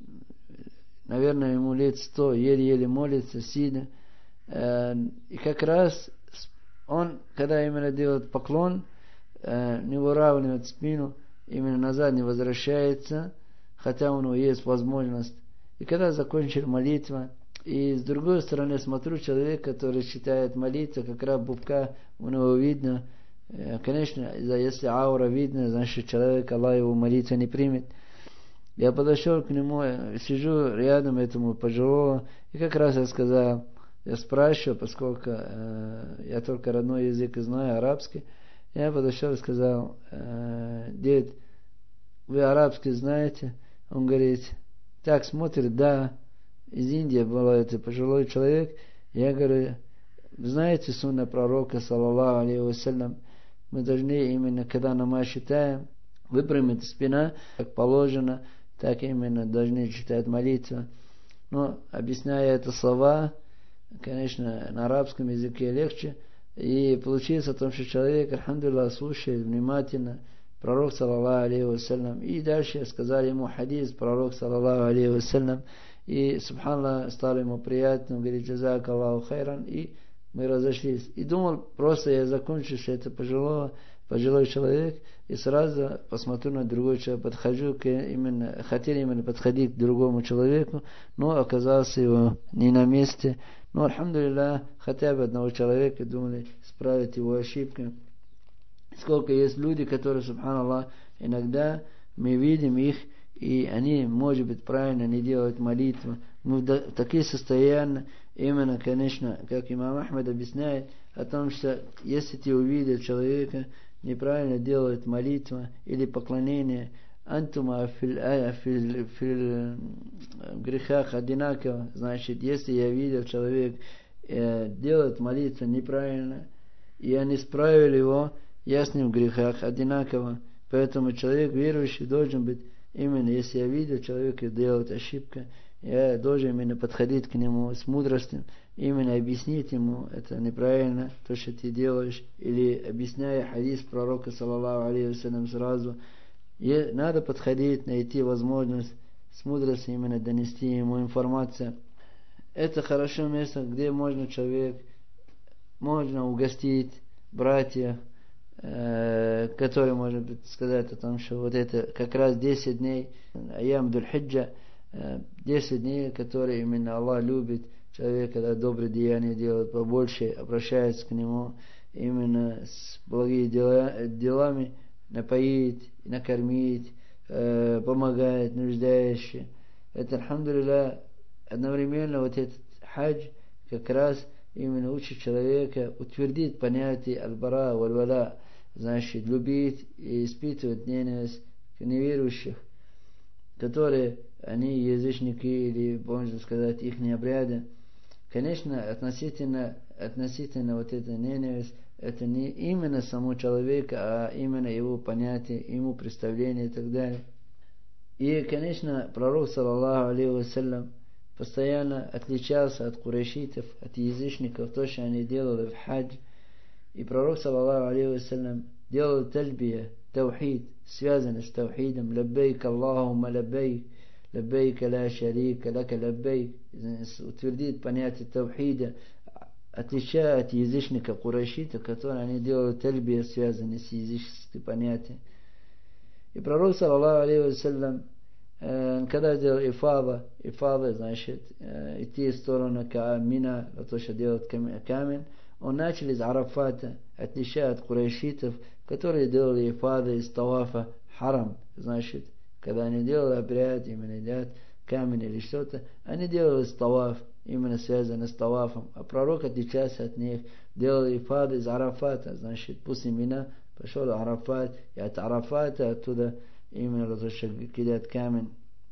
наверное, ему лет сто, еле-еле молится, сидя, э, и как раз он, когда именно делает поклон, э, не выравнивает спину, именно назад не возвращается, хотя у него есть возможность. И когда закончил молитву, и с другой стороны смотрю человек, который читает молитву, как раз бубка у него видно. Конечно, если аура видно, значит человек, Аллах его молитву не примет. Я подошел к нему, сижу рядом этому пожилого, и как раз я сказал, я спрашиваю, поскольку э, я только родной язык знаю, арабский, я подошел и сказал, э, дед, вы арабский знаете? Он говорит, так смотрит, да. Из Индии был это пожилой человек. Я говорю, знаете сунна пророка, саллаллаху алейхи ва саллям, мы должны именно, когда намаз читаем, выпрямить спина, как положено, так именно должны читать молитву. Но, объясняя это слова, конечно, на арабском языке легче, и получилось о том, что человек, альхамдулиллах, слушает внимательно пророк, саллаллаху алейхи ва саллям, и дальше сказали ему хадис, пророк, саллаллаху алейхи ва саллям, и, субханаллах, стало ему приятно, он говорит, джазак Аллаху хайран, и мы разошлись. И думал, просто я закончу, что это пожилой, пожилой человек, и сразу посмотрю на другой человек, подхожу к именно, хотел именно подходить к другому человеку, но оказался его не на месте. Но, альхамдулиллах, хотя бы одного человека думали исправить его ошибки. Сколько есть люди, которые, субханаллах, иногда мы видим их, и они, может быть, правильно не делают молитву. Мы в такие состояния, именно, конечно, как имам Ахмад объясняет, о том, что если ты увидел человека, неправильно делает молитву или поклонение, антума в грехах одинаково, значит, если я видел человек э, делает молитву неправильно, и они исправили его, я с ним в грехах одинаково. Поэтому человек верующий должен быть именно, если я видел человека делает ошибку, я должен именно подходить к нему с мудростью, именно объяснить ему, это неправильно, то, что ты делаешь, или объясняя хадис пророка, саллаллаху алейхи ва саллям, сразу. И надо подходить, найти возможность с мудростью именно донести ему информацию. Это хорошее место, где можно человек, можно угостить братьев, э, которые, может быть, сказать о том, что вот это как раз десять дней, аям дуль-хиджа, э, десять дней, которые именно Аллах любит человека, когда добрые деяния делает побольше, обращается к нему именно с благими дела, делами, напоить, накормить, э, помогает нуждающим. Это, альхамдулилля, одновременно вот этот хадж как раз именно учит человека утвердить понятие аль-бара валь-вала, значит, любить и испытывать ненависть к неверующих, которые, они язычники или, можно сказать, их обряды. Конечно, относительно, относительно вот этой ненависть, это не именно само человека, а именно его понятие, ему представление и так далее. И, конечно, пророк, саллаллаху алейхи вассалям, постоянно отличался от курайшитов, от язычников, то, что они делали в хадж. И пророк, саллаллаху алейхи вассалям, делал тальбия, таухид, связанный с таухидом, лаббейк Аллахумма лаббейк, лаббейк ла шарика лака лаббейк, утвердит понятие таухида, отличая от язычников курайшитов, которые они делали тальбия, связанные с языческим понятием. И пророк, саллаллаху алейхи вассалям, когда делал ифада, ифада, значит, идти в сторону Мина, то, что делает камень, он начал из Арафата, отличая от курайшитов, которые делали ифады из тавафа харам, значит, когда они делали обряд, именно делают камень или что-то, они делали из таваф, именно связано с тавафом, а пророк отличался от них, делал ифады из Арафата, значит, после Мина пошел Арафат, и от Арафата оттуда именно то, что кидает камень.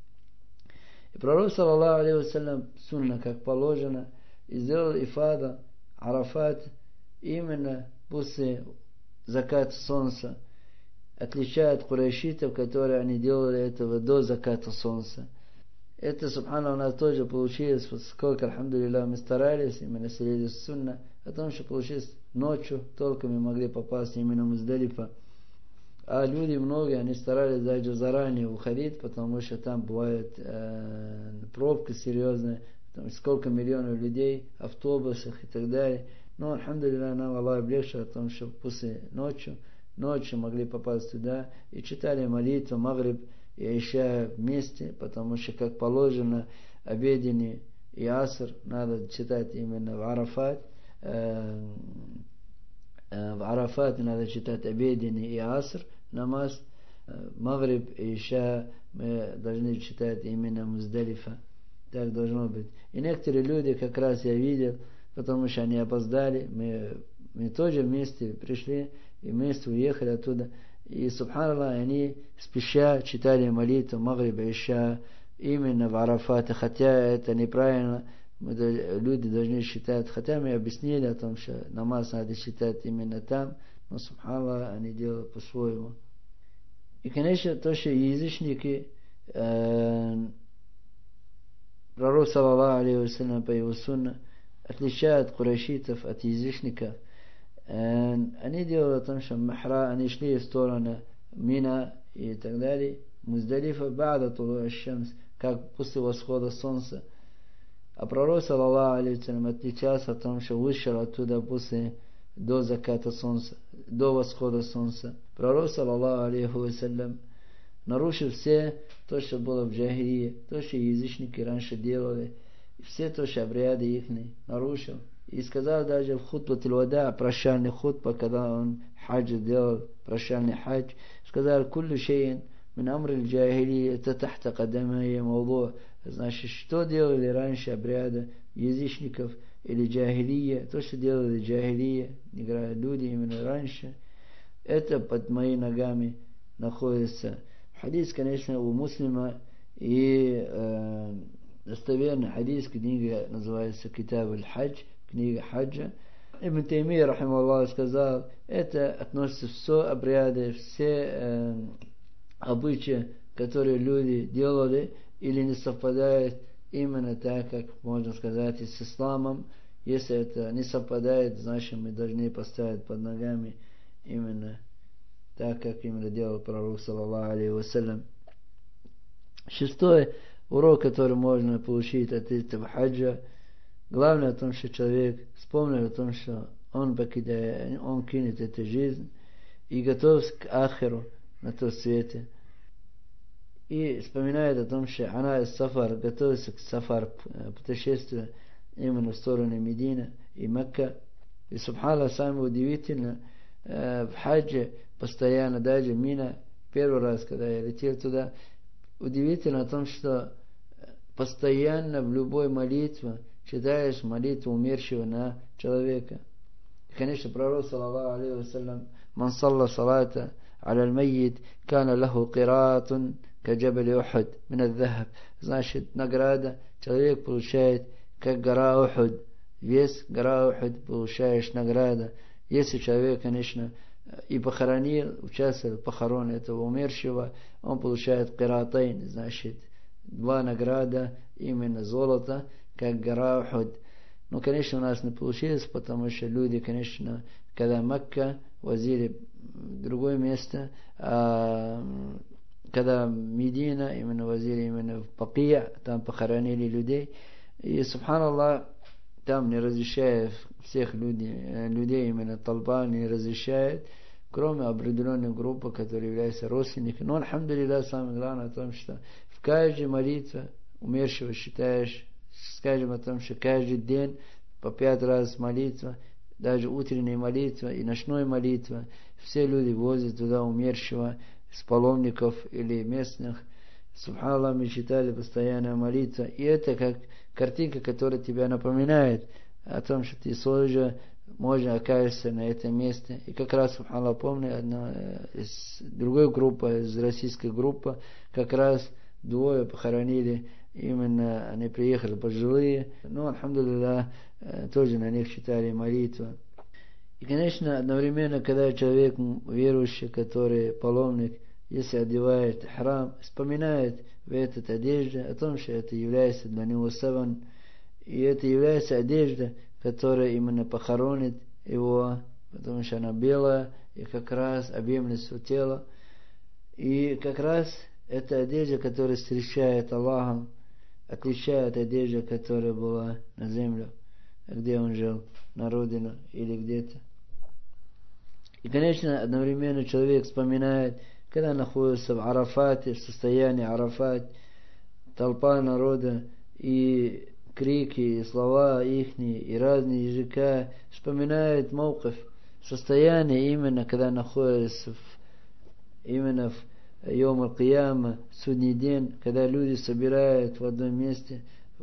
И пророк, саллаллаху алейхи вассалям, сунна, как положено, и сделал ифада, Арафат, именно после заката солнца, отличая от курайшитов, которые они делали этого до заката солнца. Это, субхана, у нас тоже получилось, вот сколько, альхамдулилля, мы старались, именно следовать сунна, о том, что получилось ночью, только мы могли попасть именно в Муздалифа. А люди многие, они старались даже заранее уходить, потому что там бывает э, пробка серьезная, там сколько миллионов людей, автобусах и так далее. Но, альхамдулилля, нам Аллах облегчил о том, что после ночью, ночью могли попасть туда и читали молитву Магриб и Иша вместе, потому что, как положено, обеденный и аср надо читать именно в Арафат. Э, В Арафате надо читать обеденный и аср намаз, Магриб и Иша мы должны читать именно Муздалифа. Так должно быть. И некоторые люди, как раз я видел, потому что они опоздали, мы, мы тоже вместе пришли, и вместе уехали оттуда. И, субханаллах, они спеша читали молитву Магриб и Иша именно в Арафате, хотя это неправильно. Мы, люди должны считать, хотя мы объяснили о том, что намаз надо считать именно там, но, субханаллах, они делают по-своему. И, конечно, то, что язычники, э, пророк, саллаллаху алейхи вассалям, по его сунне, отличают курайшитов от язычников. Э, они делали о том, что махра, они шли в сторону Мина и так далее, Муздалифа, ба'да тулу аш-шамс, как после восхода солнца. А пророк, саллаллаху алейхи вассалям, отличался от того, что вышел оттуда после, до заката солнца, до восхода солнца. Пророк, саллаллаху алейхи вассалям, нарушил все то, что было в джахилии, то, что язычники раньше делали, и все то, что обряды их нарушил. И сказал даже в хутбат аль-вада, прощальный хутба, когда он хадж делал, прощальный хадж, сказал: «Куллю шейин мин амр аль-джахилии, это тахта кадамайя мавду». Значит, что делали раньше обряды язычников или джахилия, то, что делали джахилия, люди именно раньше, это под моими ногами находится. Хадис, конечно, у муслима, и э, достоверный хадис, книга называется Китаб аль-Хадж, книга хаджа. Ибн Таймия, рахимахуллах, сказал, это относится все обряды, все э, обычаи, которые люди делали, или не совпадает именно так, как можно сказать, и с исламом. Если это не совпадает, значит мы должны поставить под ногами именно так, как именно делал пророк, саллаллаху алейхи вассалям. Шестое, урок, который можно получить от этого хаджа, главное о том, что человек вспомнил о том, что он покидает, он кинет эту жизнь и готовится к ахиру на том свете. И вспоминает о том, что она из сафар, готовится к сафар, путешествию именно в сторону Медины и Мекка. И субханаллах, самое удивительное, в хаджи постоянно, даже Мина, первый раз, когда я летел туда, удивительно о том, что постоянно в любой молитве читаешь молитву умершего на человека. И, конечно, пророк, саллаллаху алейхи вассалям, «Ман салла салата аля аль-маййит, кана лаху кираатун каджабали Ухуд мин аль-захаб». Значит, награда человек получает, как гора Ухуд. Вес гора Ухуд получаешь награда. Если человек, конечно, и похоронил, участвовал в похороне этого умершего, он получает киратайн, значит, два награда, именно золото, как гора Ухуд. Ну, конечно, у нас не получилось, потому что люди, конечно, когда Мекка возили в другое место, а когда Медина именно возили именно в Бакия, там похоронили людей, и, субханаллах, там не разрешает всех людей, людей именно толпа не разрешает, кроме определенной группы, которые являются родственниками. Но, альхамдулилля, самое главное о том, что в каждой молитве умершего считаешь, скажем о том, что каждый день по пять раз молитва, даже утренняя молитва и ночная молитва, все люди возят туда умершего с паломников или местных. Субханаллах, мы читали постоянная молитва. И это как картинка, которая тебя напоминает о том, что ты тоже можно окажешься на этом месте. И как раз, субханаллах, помню, одна из другой группы, из российской группы, как раз двое похоронили, именно они приехали пожилые, но, альхамдулилля, тоже на них читали молитву. И, конечно, одновременно, когда человек верующий, который паломник, если одевает храм, вспоминает в этой одежде о том, что это является для него саван, и это является одежда, которая именно похоронит его, потому что она белая и как раз объемлет все тело. И как раз это одежда, которая встречает Аллахом, отличает одежду, которая была на землю, где он жил, на родину или где-то. И, конечно, одновременно человек вспоминает, когда находится в Арафате, в состоянии Арафат, толпа народа, и крики, и слова ихние, и разные языка, вспоминает мавкиф, состояние именно, когда находится в, именно в Йом аль-Кияма, судный день, когда люди собирают в одном месте,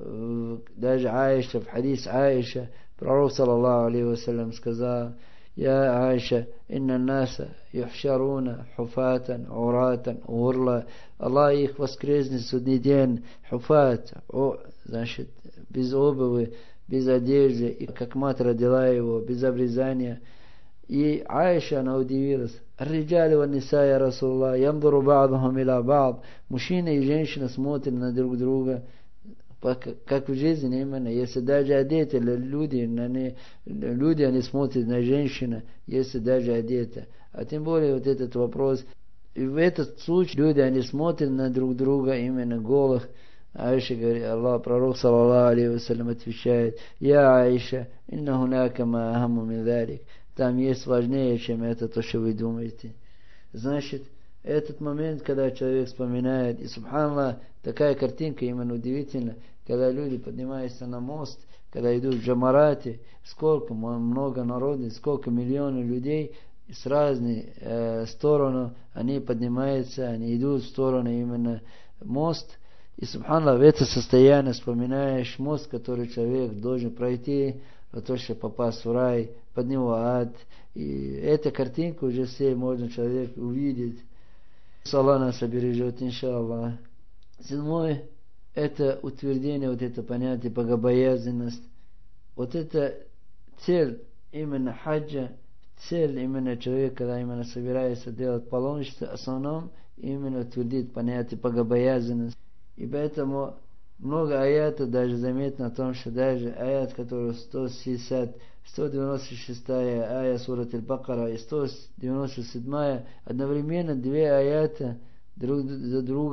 даже Аиша, в хадис Аиша, пророк, саллаллаху алейхи вассалям, сказал: «Я Аиша, инна наса юхшаруна хуфатан, уратан, урла». Аллах их воскреснет в судный день, хуфат, о, значит, без обуви, без одежды, и как мать родила его, без обрезания. И Аиша, она удивилась: «Ар-риджали ван-ниса, я Расулаллах, янзуру ба'духум иля ба'д». Мужчина и женщина смотрят на друг друга, как в жизни именно. Если даже одеты люди, они, люди, они смотрят на женщину, если даже одеты. А тем более вот этот вопрос. И в этот случай люди, они смотрят на друг друга именно голых. Аиша говорит, Аллах, пророк, саллаллаху алейхи вассалям, отвечает: «Я Аиша, инна хунака ма ахаму мин залик». Там есть важнее, чем это, то, что вы думаете. Значит, этот момент, когда человек вспоминает, и, субханаллах, такая картинка именно удивительна, когда люди поднимаются на мост, когда идут в джамарате, сколько много народу, сколько миллионов людей, и с разных э, сторон они поднимаются, они идут в сторону именно мост. И, субханаллах, в это состояние вспоминаешь мост, который человек должен пройти, для того, чтобы попасть в рай, под него ад. И эту картинку уже все можно человек увидеть. Аллах нас обережет, иншаллах. Седьмое – это утверждение, вот это понятие богобоязненность. Вот это цель именно хаджа, цель именно человека, когда именно собирается делать паломничество, в основном именно утвердит понятие богобоязненность. И поэтому много аятов даже заметно о том, что даже аят, который сто шестьдесят, сто девяносто шестая ая сурат аль-Бакара и сто девяносто седьмая, одновременно две аята друг за друга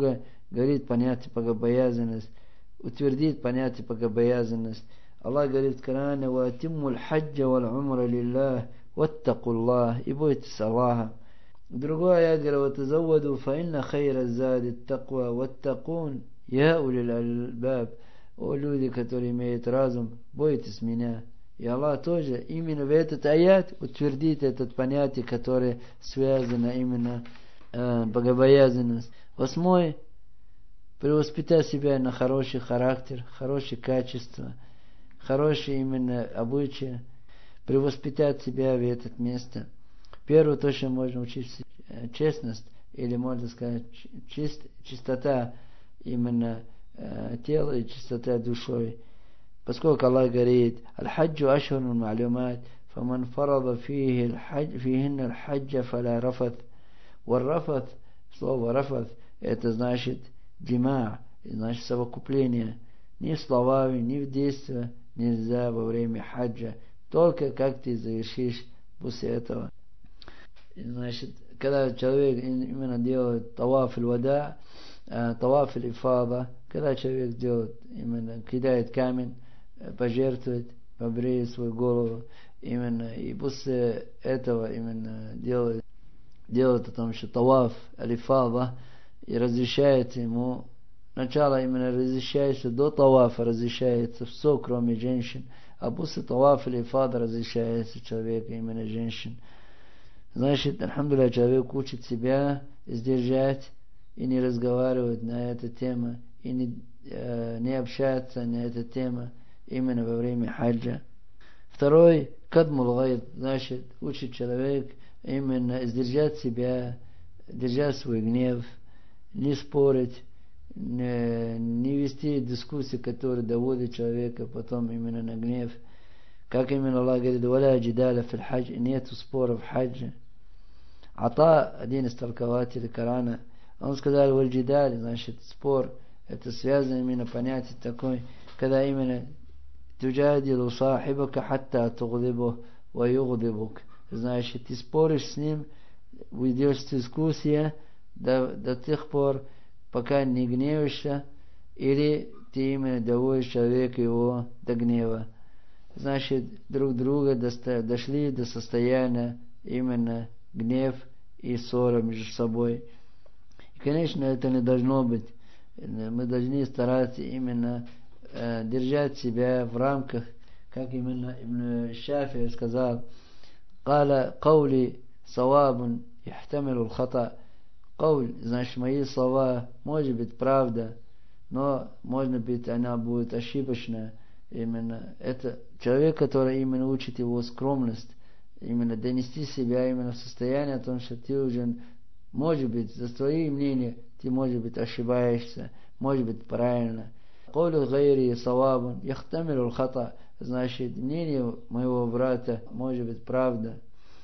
говорит понятие богобоязненность, утвердит понятие богобоязненность. Аллах говорит в Коране: «Ватиммуль хаджа валь умра лиллах, ваттакуллах», и бойтесь Аллаха. Другой аят говорит: «Ватазавваду фа инна хайра зади таква, ваттакун я улил альбаб». О люди, которые имеют разум, бойтесь меня. И Аллах тоже именно в этот аят утвердит это понятие, которое связано именно э, богобоязненность. Восьмой: перевоспитать себя на хороший характер, хорошие качества, хорошие именно обычаи, перевоспитать себя в это место. Первое, то, что можно учить, честность, или можно сказать чист, чистота именно э, тела и чистота душой. Поскольку Аллах говорит: «Аль-хаджу ашхурун ма'лумат, фаман фарада фихи аль-хадж, фихинна аль-хаджа фаля рафат». Вар-рафат, слово рафат, это значит джима, значит совокупление. Ни в словами, ни в действии нельзя во время хаджа. Только как ты завершишь после этого. Значит, когда человек именно делает таваф аль-вада, таваф аль-ифада, когда человек делает, именно кидает камень, пожертвует, побреет свою голову, именно, и после этого именно делает, делает о том, что таваф аль-ифада, и разрешается ему, сначала именно разрешается до тавафа, разрешается все, кроме женщин, а после тавафа аль-ифада разрешается человеку, именно женщин. Значит, альхамдулилля, человек учит себя сдержать и не разговаривать на эту тему, и не, э, не общаться на эту тему именно во время хаджа. Второй, кадмул гайд, значит, учит человек именно сдержать себя, держать свой гнев, не спорить, не, не вести дискуссии, которые доводят человека потом именно на гнев. Как именно Аллах говорит: «Валя джидаля фил хадж», нету споров в хаджа. Ата, один из толкователей Корана, он сказал: «Валь джидаль», значит, спор, это связано именно понятие такое, когда именно туджадилу сахибака хатта тугдибу ва югдибук, значит, ты споришь с ним, ведешь дискуссию до, до тех пор, пока не гневаешься, или ты именно доводишь человека его до гнева. Значит, друг друга доста- дошли до состояния именно гнев и ссора между собой. И, конечно, это не должно быть. Мы должны стараться именно э, держать себя в рамках, как именно Ибн Шафи сказал: «Кала каули савабун яхтамилу л-хата». Кауль, значит, мои слова, может быть правда, но, может быть, она будет ошибочная. Именно это человек, который именно учит его скромность, именно донести себя именно в состояние о том, что ты уже, может быть, за свои мнения ты, может быть, ошибаешься, может быть, правильно. Каулю гайри савабун яхтамилу л-хата, значит, мнение моего брата может быть правда.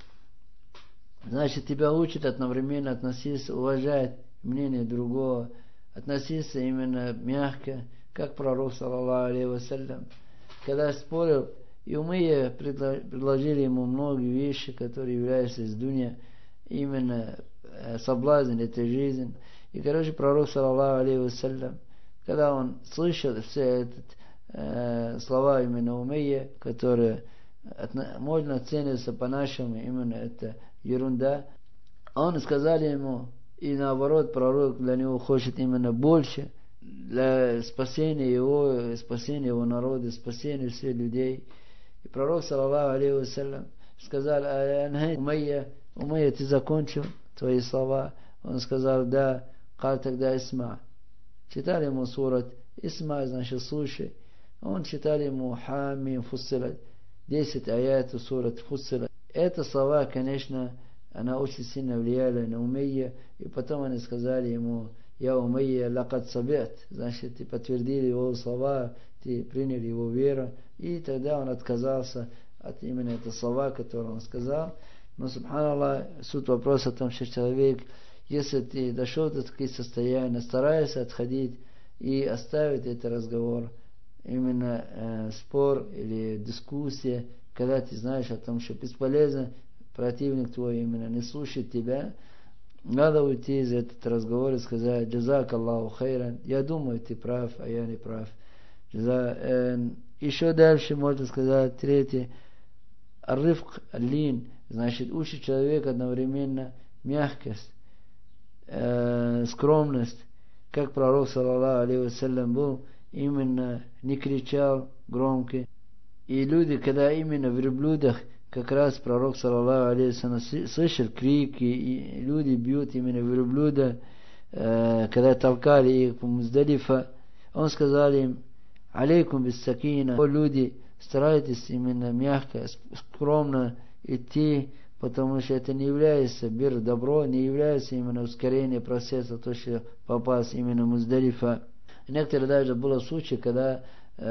Значит, тебя учат одновременно относиться, уважать мнение другого, относиться именно мягко, как пророк, саллаллаху алейхи вассалям, когда спорил, и умые предложили ему многие вещи, которые являются из дуня, именно соблазн этой жизни. И, короче, пророк, саллаллаху алейхи вассалям, когда он слышал все эти э, слова именно умые, которые отно, можно оцениваться по-нашему, именно это ерунда, он сказал ему, и наоборот, пророк для него хочет именно больше, для спасения его, спасения его народа, спасения всех людей. И пророк, саллаллаху алейхи вассалям, сказал: Умайя, Умайя, ты закончил твои слова? Он сказал: да. Кал, тогда исма. Читали ему сурат исма, значит, слушай. Он читал ему хамим фуссилат, десять аятов сурат фуссилат. Это слова, конечно, она очень сильно влияла на Умайя, и потом они сказали ему: я Умайя лакад сабят, значит, ты подтвердили его слова, ты принял его веру, и тогда он отказался от именно этих слова, которые он сказал. Но, субханаллах, суть вопроса о том, что человек, если ты дошел до таких состояний, старайся отходить и оставить этот разговор, именно э, спор или дискуссия, когда ты знаешь о том, что бесполезно, противник твой именно не слушает тебя, Надо уйти из этого разговора и сказать: «Джазак Аллаху хайран». Я думаю, ты прав, а я не прав. Джаза... Э, еще дальше можно сказать, третье. Арифк лин, значит, учит человека одновременно мягкость, э, скромность. Как пророк, саллаллаху алейхи вассалям, был, именно не кричал громко. И люди, когда именно в верблюдах, как раз пророк, саллаллаху алейхи вассалям, слышал крики, и люди бьют именно верблюда, э, когда толкали их по Муздалифа, он сказал им: алейкум бис сакина, о люди, старайтесь именно мягко, скромно идти, потому что это не является бир, добро, не является именно ускорение процесса, то, что попасть именно в Муздалифа. Некоторые даже было случаи, когда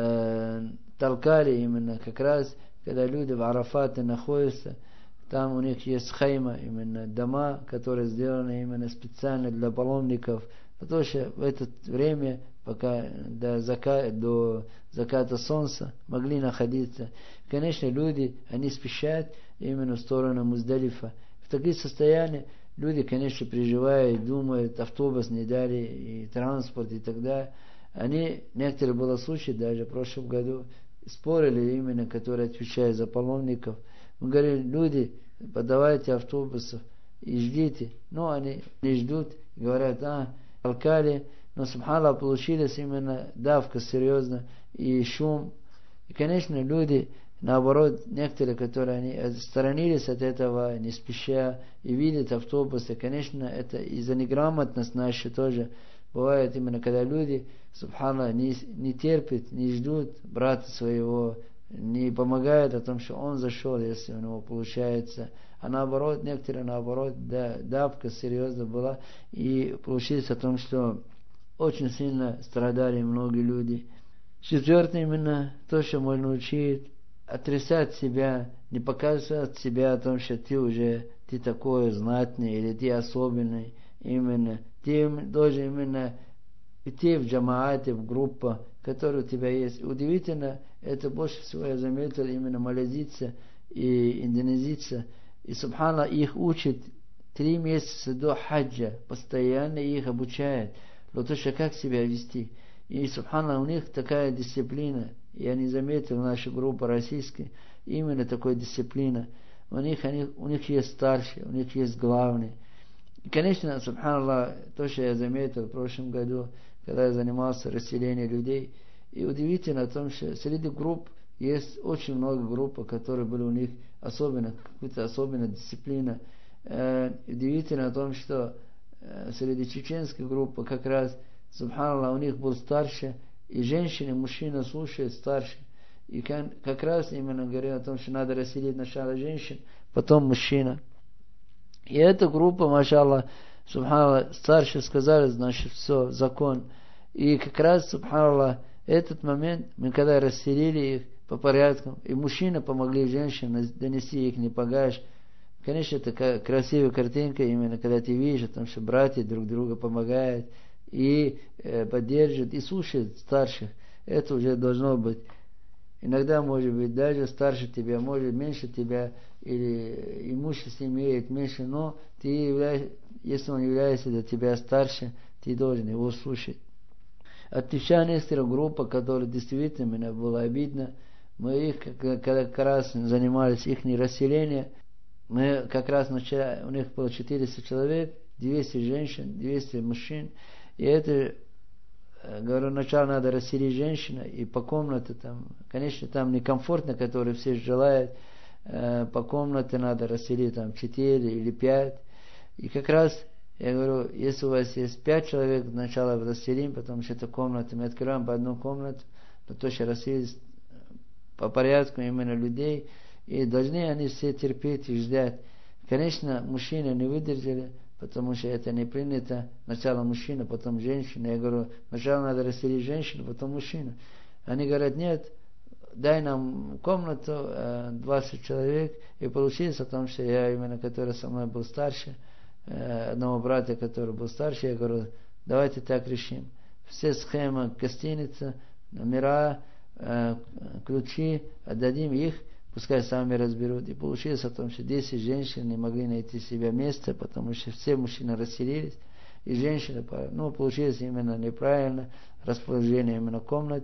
э, толкали именно как раз, когда люди в Арафате находятся, там у них есть хайма, именно дома, которые сделаны именно специально для паломников, потому что в это время, пока до, зака, до заката солнца могли находиться. Конечно, люди, они спешат именно в сторону Муздалифа. В таких состояниях люди, конечно, переживают, думают, автобус не дали, и транспорт, и так далее. Они, некоторые было случаи, даже в прошлом году, спорили именно, которые отвечают за паломников. Мы говорили: люди, подавайте автобусов и ждите. Но они не ждут, говорят: а, толкали. Но, субханаллах, получилась именно давка серьезно и шум. И, конечно, люди, наоборот, некоторые, которые они отсторонились от этого, не спеша, и видят автобусы, конечно, это из-за неграмотности нашей тоже бывает, именно когда люди, субханаллах, не, не терпят, не ждут брата своего, не помогают о том, что он зашел, если у него получается. А наоборот, некоторые, наоборот, да, давка серьезно была, и получилось о том, что очень сильно страдали многие люди. Четвертое, именно то, что можно учить: отрицать себя, не показывать себя о том, что ты уже, ты такой знатный, или ты особенный. Именно, ты должен именно идти в джамаате, в группу, которая у тебя есть. Удивительно, это больше всего я заметил, именно малазийцы и индонезийцы. И, субханаллах, их учат три месяца до хаджа, постоянно их обучают. Но то, что как себя вести. И, субханаллах, у них такая дисциплина. Я не заметил, наша группа российская, именно такой дисциплина. У них, они, у них есть старший, у них есть главный. И, конечно, субханаллах, то, что я заметил в прошлом году, когда я занимался расселением людей, и удивительно о том, что среди групп есть очень много групп, которые были у них особенно, какая-то особенная дисциплина. Э, удивительно о том, что среди чеченских групп как раз, субханаллах, у них был старше, и женщины, мужчина слушает старше. И как раз именно говорил о том, что надо расселить сначала женщин, потом мужчина. И эта группа, машаллах, субханаллах, старше сказали, значит, все, закон. И как раз, субханаллах, этот момент, мы когда расселили их по порядку, и мужчины помогли женщинам донести их не багаж. Конечно, это красивая картинка, именно когда ты видишь, потому что братья друг друга помогают и э, поддерживают, и слушают старших. Это уже должно быть. Иногда, может быть, даже старше тебя, может меньше тебя, или имущество имеет меньше, но ты являешься, если он является для тебя старше, ты должен его слушать. Отличая некоторые группы, которые действительно мне было обидно, мы их, когда как раз занимались их расселением, мы как раз начали, у них было четыреста человек, двести женщин, двести мужчин. И это, говорю, сначала надо расселить женщину, и по комнате там, конечно, там некомфортно, которые все желают, по комнате надо расселить там четыре или пять. И как раз, я говорю, если у вас есть пять человек, сначала расселим, потому что это комната, мы открываем по одну комнату, но то, что расселить по порядку именно людей, и должны они все терпеть и ждать. Конечно, мужчины не выдержали, потому что это не принято. Сначала мужчина, потом женщина. Я говорю, сначала надо расселить женщину, потом мужчину. Они говорят: нет, дай нам комнату, двадцать человек. И получилось о том, что я именно, который со мной был старше, одного брата, который был старше, я говорю: давайте так решим. Все схемы гостиницы, номера, ключи, отдадим их. пускай сами разберут. И получилось о том, что десять женщин не могли найти себе место, потому что все мужчины расселились, и женщины, ну, получилось именно неправильно расположение именно комнат,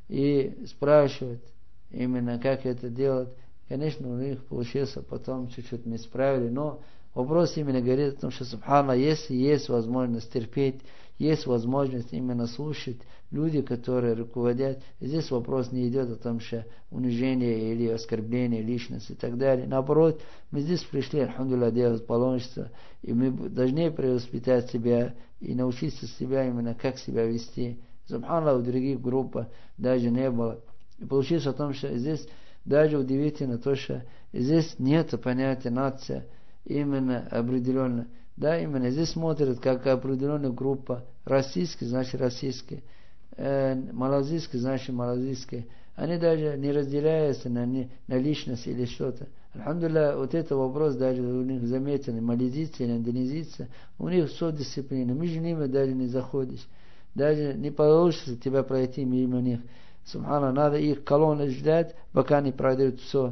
и спрашивают именно, как это делать. Конечно, у них получился потом чуть-чуть мы исправили, но вопрос именно говорит о том, что, субхана, если есть возможность терпеть, есть возможность именно слушать люди, которые руководят, здесь вопрос не идет о том, что унижение или оскорбление личности и так далее. Наоборот, мы здесь пришли, альхамдулилlah, делать паломничество, и мы должны перевоспитать себя и научиться себя именно, как себя вести. Субханаллах, в других группах даже не было. И получилось о том, что здесь даже удивительно то, что здесь нет понятия нация именно определенно. Да, именно здесь смотрят как определенная группа. Российский, значит российский. Э, малазийский, значит малазийский. Они даже не разделяются на, не, на личность или что-то. Альхамдулилlah, вот этот вопрос даже у них заметили. Малазийцы или индонезийцы. У них все дисциплина. Между ними даже не заходишь. Даже не получится тебя пройти мимо них. Субхана, надо их колонны ждать, пока они пройдут все.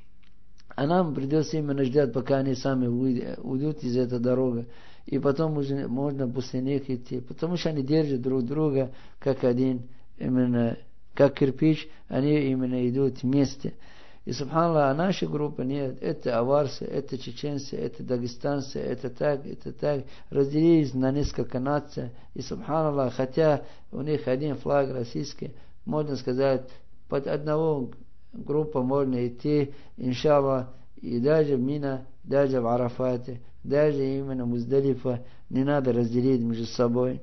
А нам придется именно ждать, пока они сами уйдут из этой дороги. И потом уже можно после них идти. Потому что они держат друг друга как один, именно как кирпич, они именно идут вместе. И, субханаллах, а наша группа нет. Это аварцы, это чеченцы, это дагестанцы, это так, это так. Разделились на несколько наций. И, субханаллах, хотя у них один флаг российский, можно сказать, под одного группа можно идти, иншаллах, и даже в Мина, даже в Арафате, даже именно в Муздалифа не надо разделить между собой.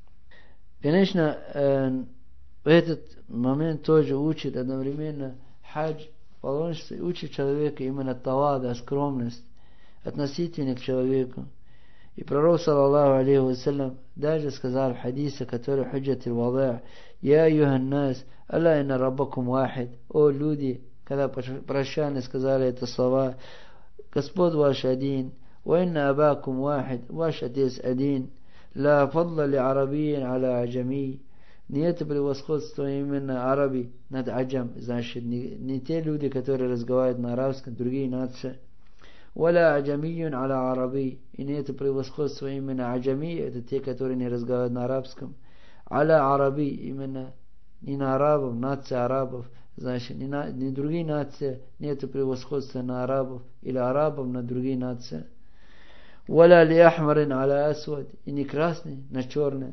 Конечно, э, в этот момент тоже учит одновременно хадж, паломничество, и учит человека именно тавада, скромность, относительно к человеку. И пророк, саллаллаху алейхи вассалям, даже сказал в хадисе, который худжат аль-вада: «Я айюхан нас, алла инна раббакум вахид». О люди, когда прощали, сказали это слова: Господь ваш один, ва инна абакум вахид, ваш отец один, ла фадла ли арабиин аля аджами. Нет превосходства именно араби над аджам, значит, не, не те люди, которые разговаривают на арабском, другие нации. Валя аджамиюн аля араби. И нет превосходства именно аджами, это те, которые не разговаривают на арабском. Аля араби, именно не на арабов, нация арабов. Значит, не, на, не другие нации, нет превосходства на арабов, или арабов на другие нации. Валя ли ахмарин аля асвад. И не красный на черный.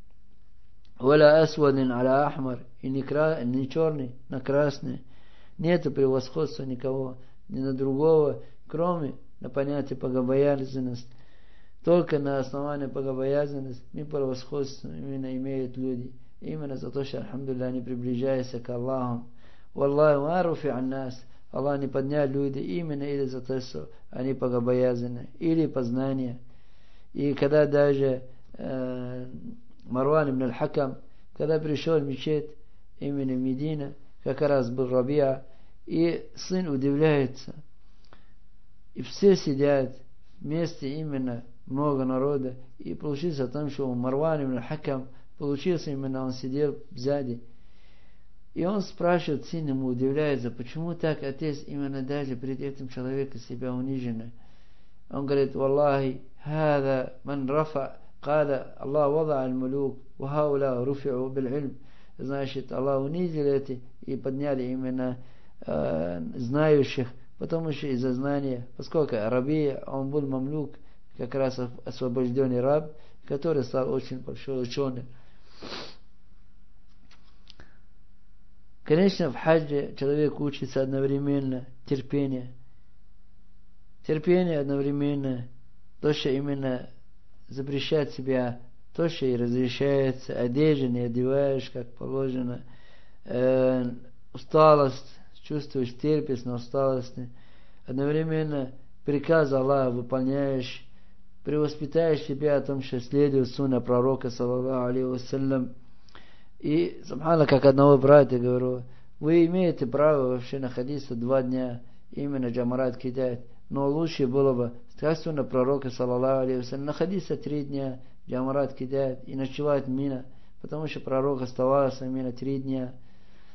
Валя асвадин аля ахмар. И не, кра... не черный на красный. Нет превосходства никого, ни на другого, кроме на понятие богобоязненность. Только на основании богобоязненности мы превосходство именно имеют люди. Именно за то, что, альхамдулилlah, они приближаются к Аллаху. Валлахи ма руфи'а ан-нас. Аллах не поднял люди именно или за то, что они богобоязны, или познание. И когда даже э, Марван ибн аль-Хакам, когда пришел в мечеть именно в Медина, как раз был Рабиа, и сын удивляется. И все сидят вместе, именно много народа. И получилось о том, что у Марван ибн аль-Хакам получился именно, он сидел сзади. И он спрашивает, сын ему удивляется, почему так отец именно даже перед этим человеком себя униженно. Он говорит: «Валлахи, хада ман рафа, када Аллах вада аль-мулюк, вахаула руфи'у биль-илм». Значит, Аллах унизил эти и подняли именно э, знающих, потому что из-за знания, поскольку Раби, он был мамлюк, как раз освобожденный раб, который стал очень большой ученым. Конечно, в хаджи человек учится одновременно терпение. Терпение одновременно то, что именно запрещает себя, то, что и разрешается, одежда не одеваешь, как положено, э, усталость, чувствуешь, терпишь на усталости, одновременно приказ Аллаха выполняешь, превоспитаешь себя о том, что следует сунна пророка, саллаллаху алейхи вассалям. И, субхана, как одного брата говорю: вы имеете право вообще находиться два дня, именно джамарат кидать, но лучше было бы, как сунна пророка, саллаллаху алейхи вассалям, находиться три дня, джамарат кидать и ночевать в Мина, потому что пророк оставался именно три дня.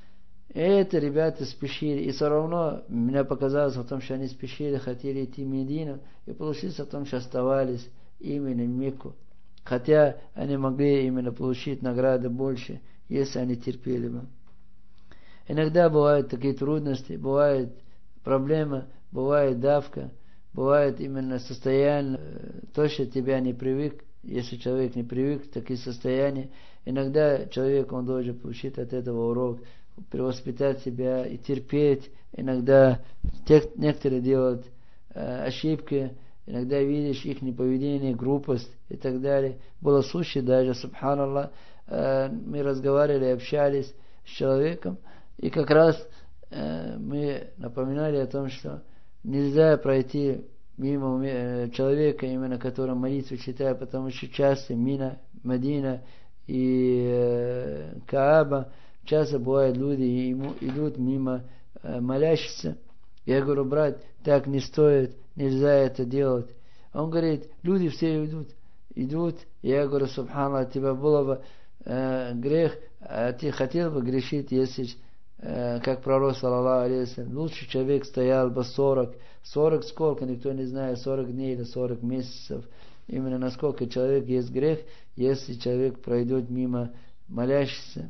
Это ребята спешили, и все равно мне показалось в том, что они спешили, хотели идти в Медину, и получилось в том, что оставались именно в Мекку. Хотя они могли именно получить награды больше, если они терпели бы. Иногда бывают такие трудности, бывает проблема, бывает давка, бывает именно состояние, то, что тебя не привык. Если человек не привык к таким состояниям, иногда человек, он должен получить от этого урок, перевоспитать себя и терпеть. Иногда те, некоторые делают э, ошибки, иногда видишь их неповедение, глупость и так далее. Было случай даже, субханаллах, э, мы разговаривали, общались с человеком, и как раз э, мы напоминали о том, что нельзя пройти мимо человека, именно который молитву читает, потому что часто Мина, Медина и э, Кааба, часто бывают люди и ему идут мимо э, молящихся. Я говорю, брат, так не стоит, нельзя это делать. Он говорит, люди все идут, идут. Я говорю, субханаллах, тебя было бы э, грех, а ты хотел бы грешить, если э, как пророк, саллаллаху алейхи ва саллям, лучший человек стоял бы сорок, сорок сколько, никто не знает, сорок дней или сорок месяцев. Именно насколько человек есть грех, если человек пройдет мимо молящихся.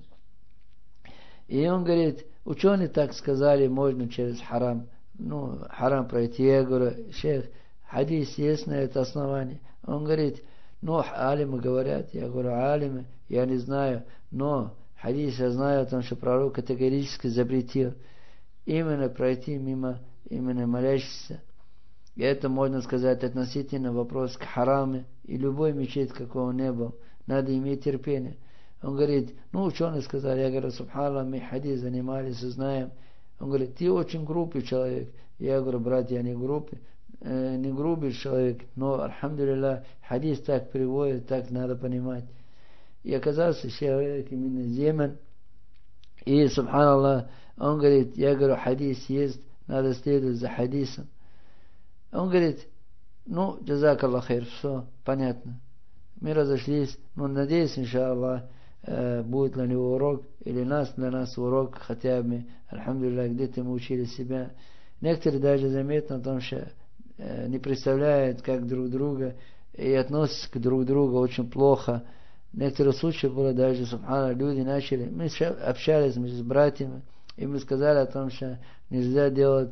И он говорит, ученые так сказали, можно через харам, ну, харам пройти. Я говорю, шейх, хадис есть на это основание? Он говорит, ну, алимы говорят. Я говорю, алимы, я не знаю, но хадис я знаю о том, что пророк категорически запретил именно пройти мимо именно молящихся. И это, можно сказать, относительно вопрос к хараме. И любой мечеть, какого не был, надо иметь терпение. Он говорит, ну, ученые сказали, я говорю, субханаллах, мы хадис занимались и знаем. Он говорит, ты очень грубый человек. Я говорю, брат, я не грубый, э, не грубый человек, но, альхамдулилlah, хадис так приводит, так надо понимать. И оказался человек именно земен. И, субханаллах, он говорит, я говорю, хадис есть, надо следовать за хадисом. Он говорит, ну, джазакаллах хайр, все, понятно. Мы разошлись, но надеюсь, иншаллах, будет для него урок, или нас, для нас урок, хотя бы, альхамдулилlah, где-то мы учили себя. Некоторые даже заметно о том, что не представляют, как друг друга, и относятся к друг другу очень плохо. Некоторые случаи было даже, субхана, люди начали, мы общались мы с братьями, и мы сказали о том, что нельзя делать,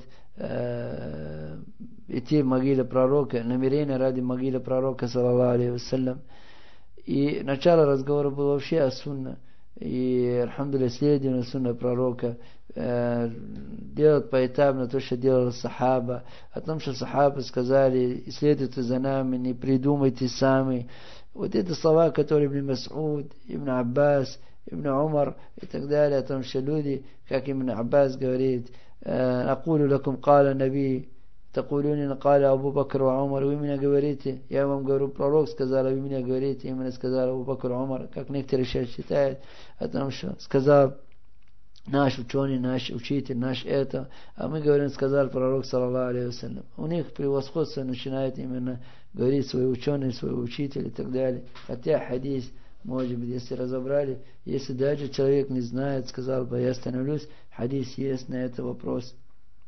э, идти в могиле пророка, намерение ради могилы пророка, саллаллаху алейхи вассалям. И начало разговора было вообще о сунне. И, альхамдулилlah, следование сунны пророка, э, делать поэтапно то, что делал сахаба. О том, что сахабы сказали, следуйте за нами, не придумайте сами. Вот это слова, которые Ибн Мас'уд, Ибн Аббас, Ибн Умар и так далее, о том, что люди, как Ибн Аббас говорит, «Акулю лакум каля наби, такулюнин каля Абу Бакр ва Умар». Вы меня говорите, я вам говорю, пророк сказал, а вы меня говорите, именно сказал Абу Бакр ва Умар. Как некоторые сейчас считают о том, что сказал наш ученый, наш учитель, наш это, а мы говорим, сказал пророк, саллаллаху алейхи вассалям. У них превосходство начинает именно говорить свой ученый, свой учитель и так далее. Хотя хадис, может быть, если разобрали, если даже человек не знает, сказал бы, я становлюсь, хадис есть на этот вопрос.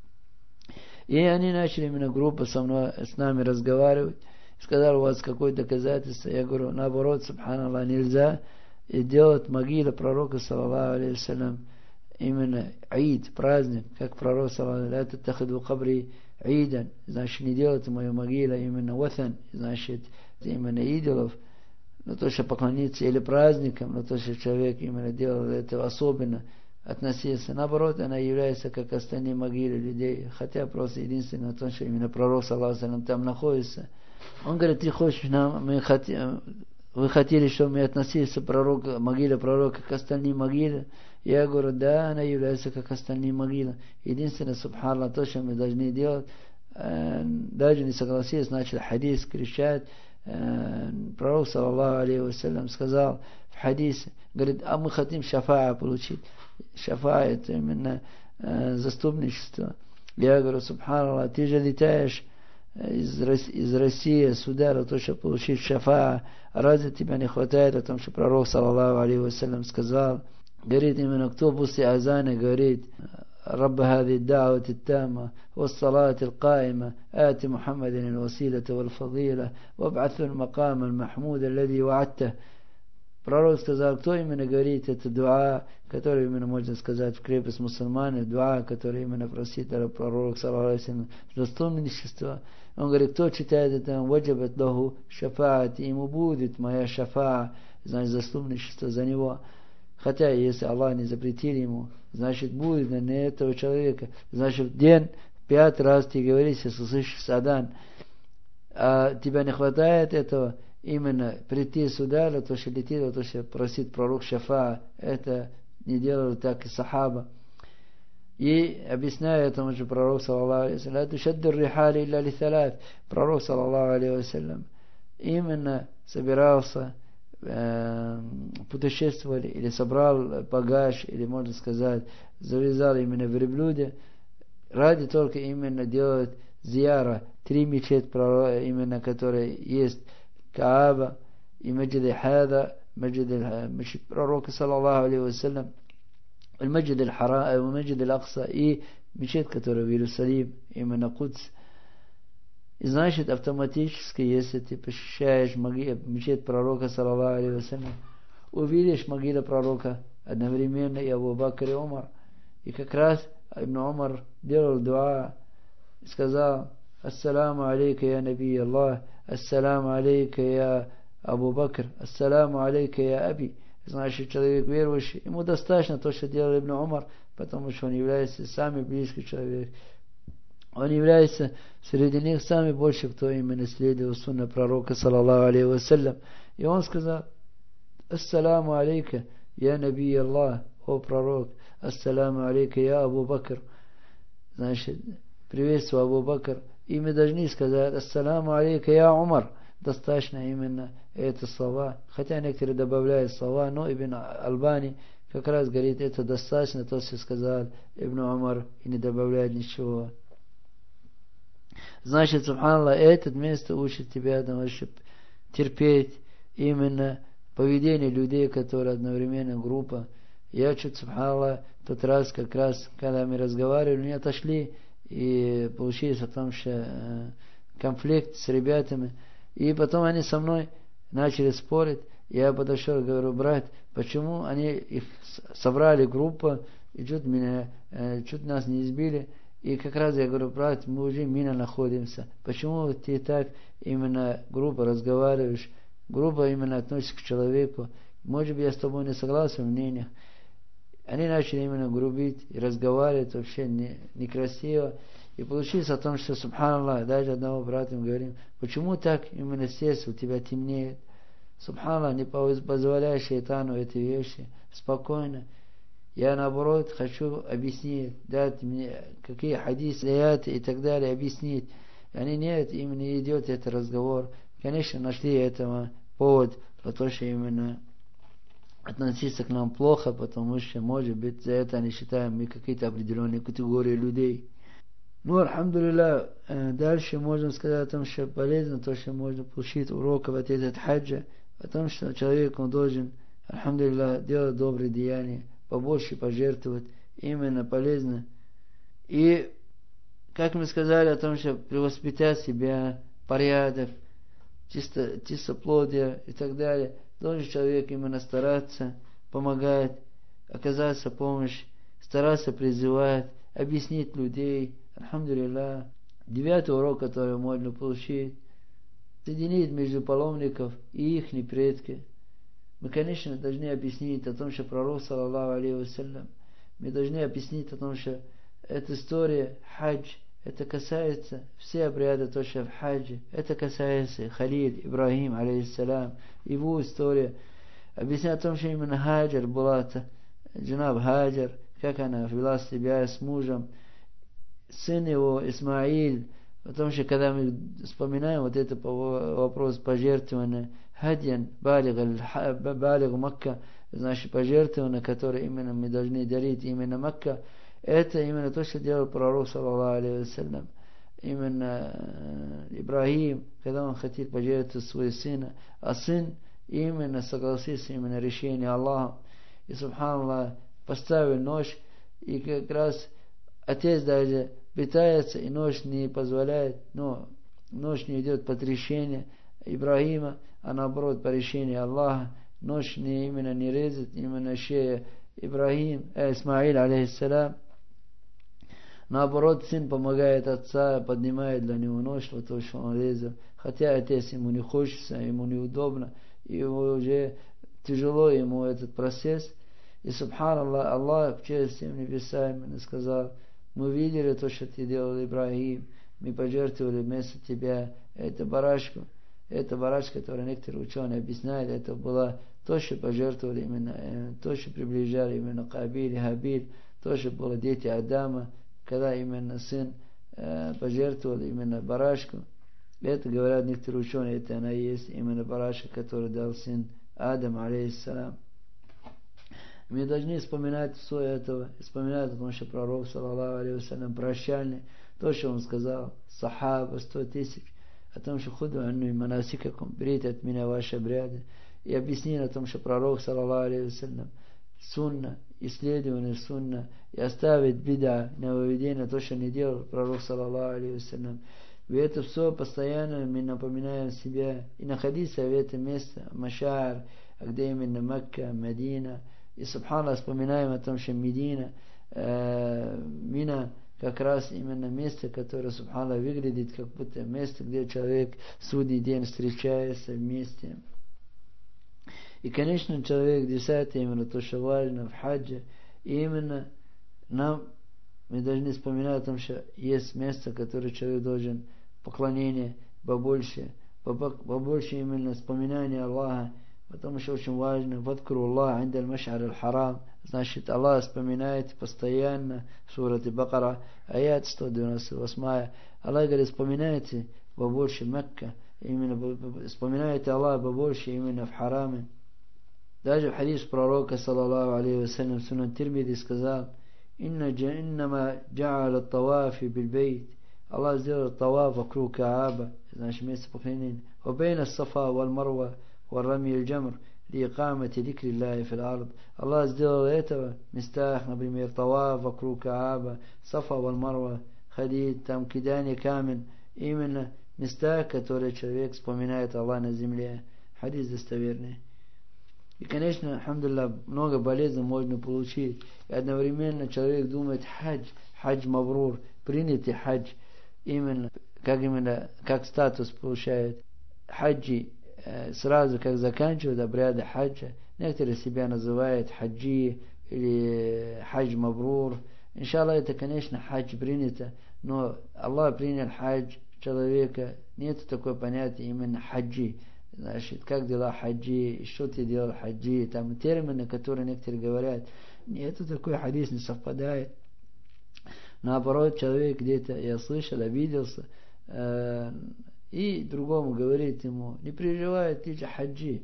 И они начали именно группа со мной, с нами разговаривать. Сказал, у вас какое доказательство? Я говорю, наоборот, субханаллах, нельзя делать могилу пророка, саллаллаху алейхи вассалям, именно аид, праздник, как пророк, саллаллаху алейхи вассалям, тахиду кабри аидан, значит, не делайте мою могилу именно ватан, значит, именно идолов, но то, что поклониться или праздникам, но то, что человек именно делал это особенно, относился. Наоборот, она является как остальные могилы людей, хотя просто единственное то, что именно пророк, саллаллаху алейхи вассалям, там находится. Он говорит, ты хочешь нам, мы хотим, вы хотели, чтобы мы относились к пророку, могиле пророка к остальным могилам? Я говорю, да, она является как остальные могилы. Единственное, субханаллах, то, что мы должны делать, э, даже не согласились, начали хадис кричать. Э, пророк, саллаллаху алейхи вассалям, сказал в хадисе, говорит, а мы хотим шафаа получить. Шафаа — это именно э, заступничество. Я говорю, субханаллах, ты же летаешь из, из России сюда, для того, чтобы получить шафаа. Разве тебя не хватает о том, что пророк, саллаллаху алейхи вассалям, сказал, говорит именно, кто после азана говорит: رب هذه الدعوة التامة والصلاة القائمة آت محمد الوسيلة والفضيلة وابعث المقام المحمود الذي وعدته. Пророк сказал, кто именно говорит это дуа, который именно можно сказать в крепость мусульман, дуа, который именно просит пророк, саллаллаху алейхи ва саллям, заступничество. Он говорит, кто читает это, ваджабат лаху шафаат, ему будет моя шафа, значит заступничество за него. Хотя, если Аллах не запретил ему, значит, будет на этого человека. Значит, в день пять раз ты говоришь, если слышишь адан, а тебя не хватает этого, именно прийти сюда, для того, что летит, для того, что просит пророк шафа, это не делал так и сахаба. И объясняя этому же пророк, саллаллаху алейхи ва саллям, «Ла тушадду рихали илля ли салат». Пророк, саллаллаху алейхи ва саллям, именно собирался, э, путешествовали, или собрал багаж, или, можно сказать, завязал именно в верблюде, ради только именно делать зияра, три мечети, именно которые есть, Кааба и Маджид Хада, Маджид пророка, саллаллаху алейхи ва саллям, المسجد الحرام ومسجد الأقصى и мечеть, которая в Иерусалим, именно Кудс. И значит, автоматически, если ты посещаешь мечеть пророка, саллаллаху алейхи ва саллям, увидишь могилу пророка одновременно и Абу Бакр и Умар. И как раз Ибн Умар делал дуа, сказал: «Ассаламу алейка, я Наби Аллах, ассаламу алейка, я Абу Бакр, ассаламу алейка, я Аби». Значит, человек верующий, ему достаточно то, что делал Ибн Умар, потому что он является самый близкий человек. Он является среди них самый больше, кто именно следовал сунна пророка, саллаллаху алейхи ва саллям. И он сказал: «Ассаламу алейка, я Наби Аллах, о пророк, ассаламу алейка, я Абу Бакр». Значит, приветствую Абу Бакр. И мы должны сказать: «Ассаламу алейка, я Умар». Достаточно именно это слова. Хотя некоторые добавляют слова, но Ибн Албани как раз говорит, это достаточно, то, что сказал Ибн Умар, и не добавляет ничего. Значит, субханаллах, это место учит тебя, чтобы терпеть именно поведение людей, которые одновременно группа. Я чуть, субханаллах, тот раз, как раз, когда мы разговаривали, мы отошли, и получилось о том, что э, конфликт с ребятами. И потом они со мной начали спорить. Я подошел, говорю: брат, почему они их собрали группу и чуть меня, чуть нас не избили? И как раз я говорю: брат, мы уже мимо находимся. Почему ты так именно грубо разговариваешь, грубо именно относишься к человеку? Может быть, я с тобой не согласен в мнениях. Они начали именно грубить и разговаривать вообще не, некрасиво. И получилось о том, что, субханаллах, даже одного брата мы говорим: почему так именно сердце у тебя темнеет? Субханаллах, не позволяй шайтану эти вещи. Спокойно. Я, наоборот, хочу объяснить, дать мне какие хадисы, аяты и так далее, объяснить. И они: нет, именно идет этот разговор. Конечно, нашли этого повод для того, что именно относиться к нам плохо, потому что, может быть, за это они считаем мы какие-то определенные категории людей. Ну, альхамдулилля, дальше можем сказать о том, что полезно то, что можно получить уроков от этого хаджа, о том, что человек, он должен, альхамдулилля, делать добрые деяния, побольше пожертвовать, именно полезно. И, как мы сказали о том, что превоспитать себя, порядок, чисто, чистоплодие и так далее, должен человек именно стараться, помогать, оказаться помощь, стараться призывать, объяснить людей. Альхамдулилlah. Девятый урок, который можно получить, соединить между паломников и их предки. Мы, конечно, должны объяснить о том, что пророк, саллаллаху алейхи ва саллям, мы должны объяснить о том, что эта история, хадж, это касается все обряды, то, что в хаджи, это касается Халиль, Ибрахим, алейхиссалям, его история. Объяснять о том, что именно Хаджар была, Джанаб Хаджар, как она вела себя с мужем, сын его Исмаиль, потому что когда мы вспоминаем вот этот вопрос пожертвования, хадьян, балиг Макка, значит пожертвования, которые именно мы должны дарить именно Макка, это именно то, что делал пророк, саллаллаху алейхи ва саллям. Именно Ибрахим, когда он хотел пожертвовать своего сына, а сын именно согласился именно решение Аллаха. и, субханаллах, поставил нож, и как раз отец даже пытается, и нож не позволяет, но нож не идет по решению Ибрагима, а наоборот по решению Аллаха. Нож не именно не резет, именно шея Ибрагим, э, Исмаил, алейхиссалям. Наоборот, сын помогает отца, поднимает для него нож, вот то, что он резал. Хотя отец ему не хочется, ему неудобно, и уже тяжело ему этот процесс. И, субханаллах, Аллах, через всем небесами, сказал: мы видели то, что ты делал, Ибрагим, мы пожертвовали вместо тебя эту барашку. Эта барашка, которую некоторые ученые объясняют, это было то, что пожертвовали именно, то, что приближали именно Кабиль и Хабиль, то, что было дети Адама, когда именно сын э, пожертвовал именно барашку. Это, говорят некоторые ученые, это она и есть именно барашка, который дал сын Адам, алейхиссалям. Мы должны вспоминать все это, вспоминать о том, что пророк, саллаллаху алейхи вассалям, прощальный, то, что он сказал, сахаба, сто тысяч, о том, что худу анну и манасикакум, берите от меня ваши обряды, и объяснил о том, что пророк, саллаллаху алейхи вассалям, сунна, исследование сунна, и оставить бида, нововведение, то, что не делал пророк, саллаллаху алейхи вассалям. И это все постоянно мы напоминаем себе, и находиться в этом месте, Машар, где именно Мекка, Медина, и, субханаллах, вспоминаем о том, что Медина, э, Мина, как раз именно место, которое, субханаллах, выглядит как будто место, где человек судный день встречается вместе. И, конечно, человек десятый, именно то, что важно в хаджи, и именно нам, мы должны вспоминать о том, что есть место, которое человек должен поклонение побольше, побольше именно вспоминания Аллаха, потому что очень важно, «Вадкуру Аллах инда аль-маш'ар аль-харам», значит, Аллах вспоминает постоянно, в сурате Бакара, аят сто девяносто восемь, Аллах говорит, вспоминайте побольше Мекка, именно вспоминайте Аллах побольше именно в хараме. Даже в хадис пророка, саллаллаху алейхи вассалям, Сунан Тирмизи сказал: «Иннама джа'аля тавафи биль-бейт». Аллах сделал таваф вокруг Кааба, значит, место поклонения. «Вабейна сафа валь-марва валь-рами аль-джамр ли-икамати дикри Аллахи фил-ард». Аллах сделал этого в местах, например, таваф вокруг Кааба, сафа валь-марва, ходить, там кидание камень, именно места, которые человек вспоминает Аллах на земле. Хадис достоверный. И, конечно, алхамдулилlah, много болезней можно получить. И одновременно человек думает, хадж, хадж мабрур, принятый хадж, именно, как именно, как статус получает. Хаджи э, сразу, как заканчивают обряды хаджа, некоторые себя называют хаджи или хадж мабрур. Иншаллах, это, конечно, хадж принято, но Аллах принял хадж человека, нет такого понятия именно хаджи. Значит, как дела хаджи, что ты делал хаджи, там термины, которые некоторые говорят, нет, такой хадис не совпадает. Наоборот, человек где-то, я слышал, обиделся, э, и другому говорит ему, не переживай, ты же хаджи.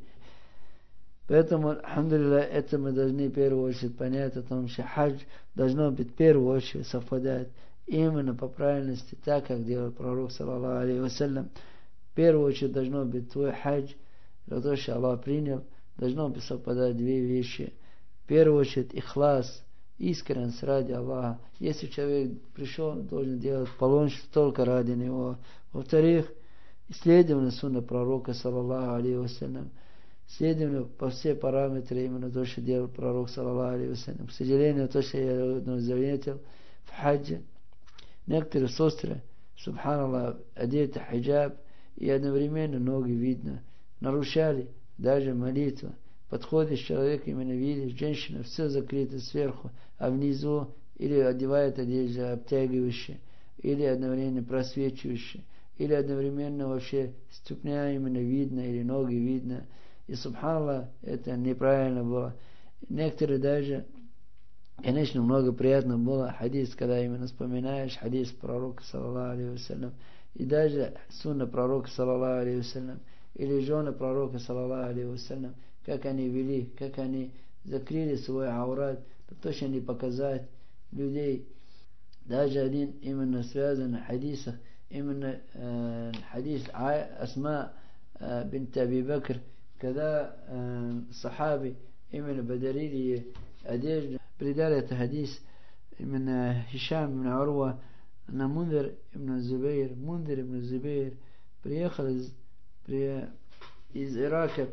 Поэтому, алхамдулилlah, это мы должны в первую очередь понять о том, что хадж должно быть в первую очередь совпадать именно по правильности, так, как делал пророк, саллаллаху алейхи вассалям. В первую очередь должно быть твой хадж, для того, что Аллах принял, должно быть совпадать две вещи. В первую очередь ихлас, искренность ради Аллаха. Если человек пришел, должен делать паломничество только ради него. Во-вторых, исследование сунны пророка, саллаллаху алейхи вассалям. Исследование по все параметры именно то, что делал пророк, саллаллаху алейхи вассалям. К сожалению, то, что я заметил в хаджи, некоторые сестры, субханаллах, одеты хиджаб, и одновременно ноги видно, нарушали даже молитву. Подходишь, человек именно видишь, женщина все закрыто сверху, а внизу или одевает одежду обтягивающую, или одновременно просвечивающую, или одновременно вообще ступня именно видно, или ноги видно. И, субханаллах, это неправильно было. Некоторые даже, конечно, много приятно было хадис, когда именно вспоминаешь хадис пророка, саллаллаху алейхи вассалям, и даже сунна пророка, саллаллаху алейхи вассалям, или жены пророка, саллаллаху алейхи вассалям, как они вели, как они закрыли свой аурат, точно не показать людей. Даже один именно связан в хадисах, именно э, хадис Асма э, бинт Аби Бакр, когда э, сахаби именно подарили одежду. Передали это хадис именно Хишам ибн Урва на Мундир ибн Зубейр. Мундир ибн Зубейр приехал из, при, из Ирака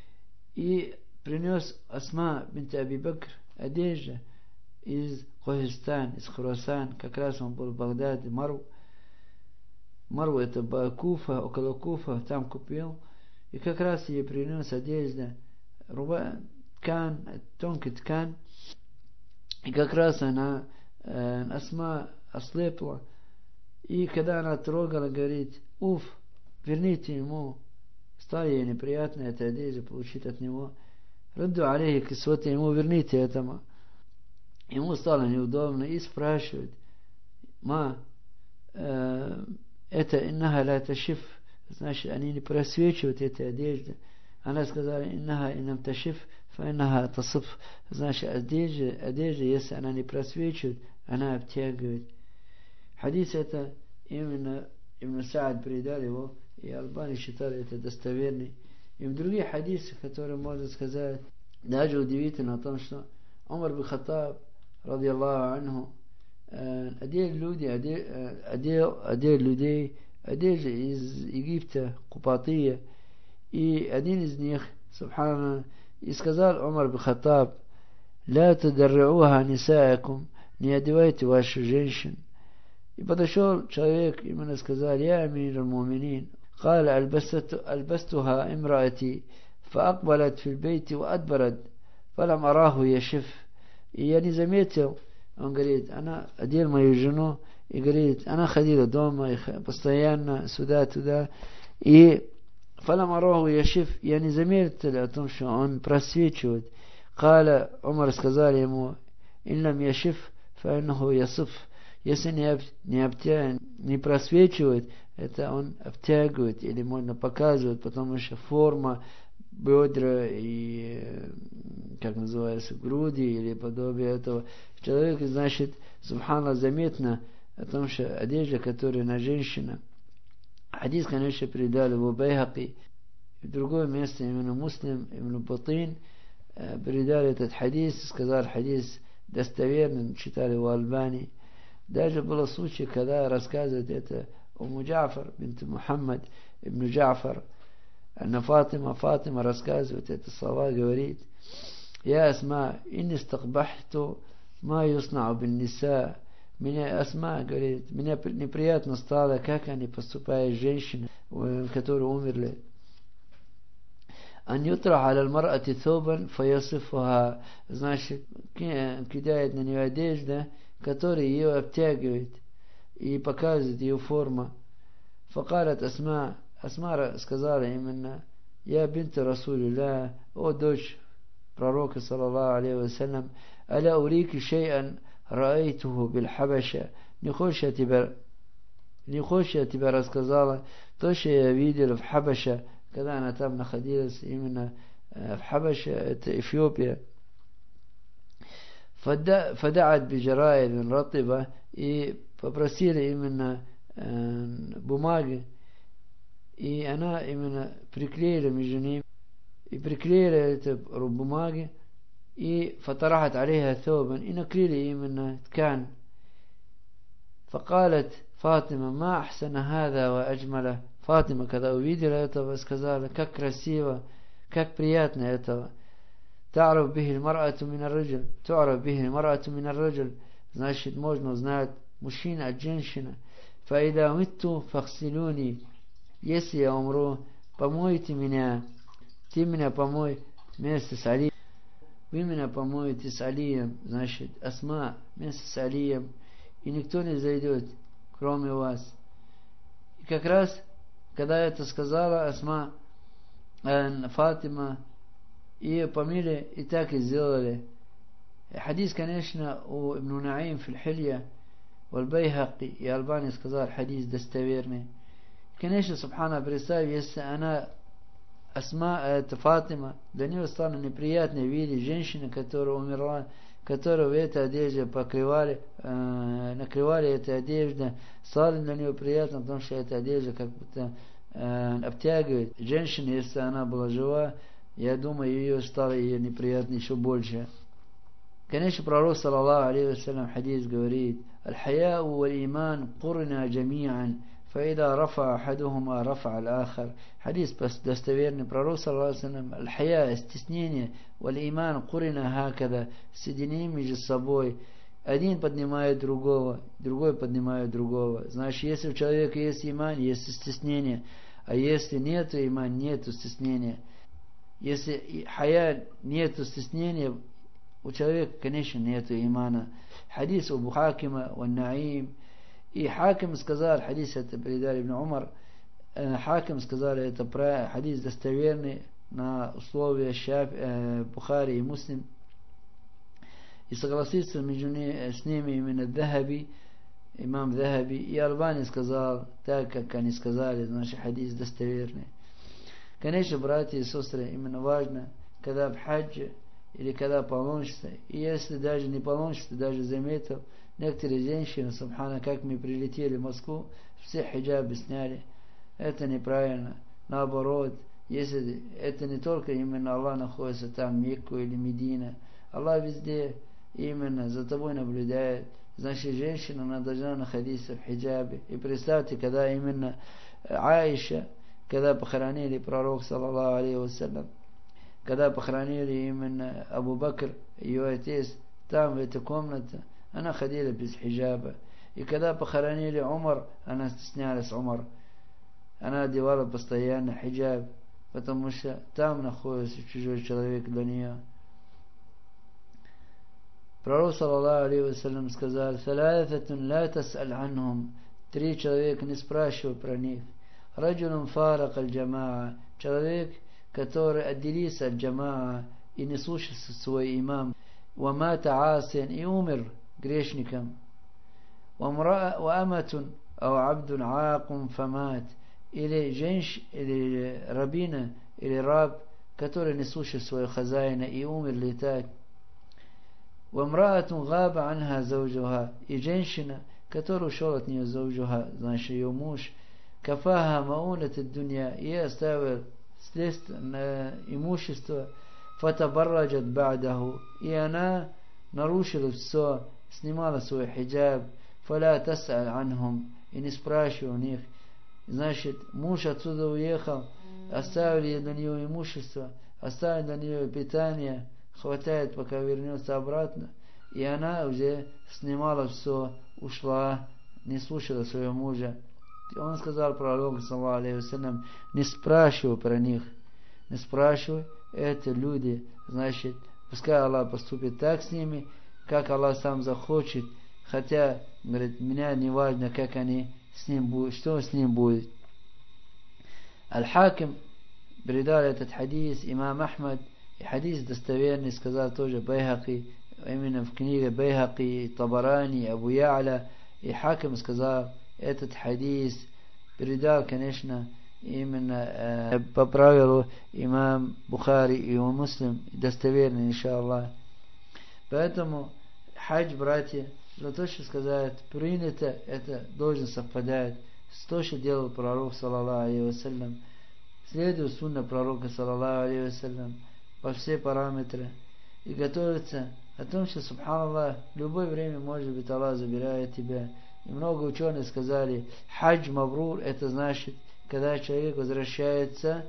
и принес Асма бинт Аби Бакр одежду из Хохистан, из Хурасан. Как раз он был в Багдаде, Мару. Мару это Куфа, около Куфа, там купил. И как раз ей принес одежда, руба, ткань, тонкий ткань. И как раз она, э, Асма, ослепла. И когда она трогала, говорит: уф, верните ему. Стало ей неприятно эта одежда получить от него. Радду алейхи кисвати, ему верните этому. Ему стало неудобно и спрашивает: ма, э, это иннаха ла ташиф, значит, они не просвечивают этой одежды. Она сказала: иннаха инам ташиф, фа иннаха тасиф, значит, одежда, одежда, если она не просвечивает, она обтягивает. Хадис это именно Ибн Саад передал его, и Албани считали это достоверный. И в других хадисах, которые можно сказать, даже удивительно о том, что Умар бин Хаттаб, ради Аллаху анху, одел люди, одел, одел людей, одежда из Египта, Купатия, и один из них, субхана, и сказал Умар бин Хаттаб: ля тадарриуха нисаакум, не одевайте ваших женщин. И подошел человек, именно сказал: я амир аль-муминин. قال ألبستها امرأتي فأقبلت في البيت وأدبرت فلم أراه يشف. И я не заметил, он говорит, она одел мою жену, и говорит, она ходила дома и постоянно сюда-туда, и فلم أراه يشف, я не заметил о том, что он просвечивает. قال, Умар сказал ему: إن لم يشف فإنه يصف. Если не, не, обтя... не просвечивает, это он обтягивает или можно показывать, потому что форма бедра и, как называется, груди или подобие этого человека, значит, субханаллах, заметно о том, что одежда, которая на женщина. Хадис, конечно, передали в Байхаки. В другое место, именно Муслим, именно Батин, передали этот хадис, сказал хадис достоверным, читали в Албани. Даже был случай, когда рассказывает это Уму Джафар, бинт Мухаммад ибн Джафар, Анна Фатима, Фатима рассказывает это слова, говорит: я Асма, инни стакбахту ма юснау бин ниса. Меня, Асма, говорит, мне неприятно стало, как они поступают с женщинами, которые умерли. Ан ютрах аля аль-мар'ати thawban фаясифуха, значит, кидает на нее одежда, который ее обтягивает и показывает ее форму. Факалат Асма, Асма сказала именно: я бинт Расулилля, о дочь пророка, саллаллаху алейхи вассалям, аля урики шей'ан раайтуху биль Хабаша, не хочешь я тебя, не хочешь я тебя рассказала то, что я видел в Хабаша, когда она там находилась, именно в Хабаша, это Эфиопия. فدعت بجرائد رطبة, и попросили именно э, бумаги, и она именно приклеила между ними, и приклеила это бумаги, и фатарахат алейха ثوبا, и наклеили именно ткань. فقالت فاطمة ما أحسن هذا وأجمله. Фатима, когда увидела этого, сказала: как красиво, как приятно этого. تعرف به المرأة من الرجل, تعرف به المرأة من الرجل, значит, можно узнать мужчина от женщины. فإذا مت فاغسلوني, если я умру, помойте меня, ты меня помой вместе с Алием, вы меня помоете с Алием, значит, Асма вместе с Алием, и никто не зайдет, кроме вас. И как раз, когда это сказала Асма, э, Фатима, и помили, и так и сделали. Хадис, конечно, у Ибн Наим в Хилья, в Байхаки, и Албани сказал, хадис достоверный. Конечно, субхана, представь, если она, Асма, это Фатима, для нее стало неприятно видеть женщину, которая умерла, которую в этой одежде покрывали, э, накрывали этой одеждой, стало для нее приятно, потому что эта одежда как будто э, обтягивает женщину, если она была жива, я думаю, ее стало ее неприятно еще больше. Конечно, пророк, саллаллаху алейхи вассалям, хадис говорит: «Аль-хаяу валь-иман курна джами'ан, фаида рафа ахадухума рафа аль-ахар». Хадис достоверный. Пророк, саллаллаху алейхи вассалям: «Аль-хая» — стеснение, валь-иман курна хакада — соединение между собой. Один поднимает другого, другой поднимает другого. Значит, если у человека есть иман, есть стеснение. А если нету иман, нету стеснения. Если хая, нету стеснения, у человека, конечно, нету имана. Хадис Абу Хакима ва Наим. И Хаким сказал, хадис это передали Ибн Умар, Хаким сказал, это про хадис достоверный на условия Шаф, э, Бухари и Муслим. И согласиться между ними, с ними именно Дахаби, имам Дахаби. И Албани сказал, так как они сказали, значит хадис достоверный. Конечно, братья и сестры, именно важно, когда в хаджи или когда паломничество, и если даже не паломничество, даже заметил, некоторые женщины, субхана, как мы прилетели в Москву, все хиджабы сняли. Это неправильно. Наоборот, если это не только именно Аллах находится там, Мекку или Медина, Аллах везде именно за тобой наблюдает. Значит, женщина, она должна находиться в хиджабе. И представьте, когда именно Аиша, когда похоронили пророк, саллаллаху алейхи вассалям, когда похоронили именно Абу Бакр, ее отец, там в этой комнате, она ходила без хиджаба. И когда похоронили Умар, она стеснялась Умар. Она одевала постоянно хиджаб, потому что там находится чужой человек для нее. Пророк, саллаллаху алейхи вассалям, сказал: «Саляфатун ла тас'аль анхум». Три человека, не спрашивай про них. Раджулун фарак аль-джамаа. Человек, который отделился от джамаа и не слушался свой имам. Вамата асин, и умер грешником. Ваматун ау абдун аакум фамат. Или женщина, или рабина, или раб, который не слушал своего хозяина и умер летать. Вамраатун габа анха зауджуха. И женщина, которая ушел от нее зауджуха, значит ее муж. Кафаха маунат ад-дунья. И оставил следственное имущество. Фатабарраджат ба'даху. И она нарушила все, снимала свой хиджаб. Фаля тас'аль анхум. И не спрашивай у них. Значит, муж отсюда уехал, оставили для нее имущество, оставили для нее питание, хватает, пока вернется обратно. И она уже снимала все, ушла, не слушала своего мужа. И он сказал пророку, саллаллаху алейхи вассалям: не спрашивай про них, не спрашивай, это люди, значит, пускай Аллах поступит так с ними, как Аллах сам захочет, хотя, говорит, меня не важно, как они с ним будет, что с ним будет. Аль-Хаким передал этот хадис, имам Ахмад, и хадис достоверный, сказал тоже Байхаки, именно в книге Байхаки, Табарани, Абу Я'ля, и Хаким сказал, этот хадис передал, конечно, именно э, по правилу имам Бухари и Муслим, достоверный, иншаллах. Поэтому хадж, братья, для того, что сказать, принято, это должен совпадать с то, что делал пророк, саллаллаху алейхи вассалям. Следует сунна пророка, саллаллаху алейхи вассалям, по все параметры. И готовиться о том, что, субханаллах, в любое время, может быть, Аллах забирает тебя. И много ученых сказали, хадж мабрур, это значит, когда человек возвращается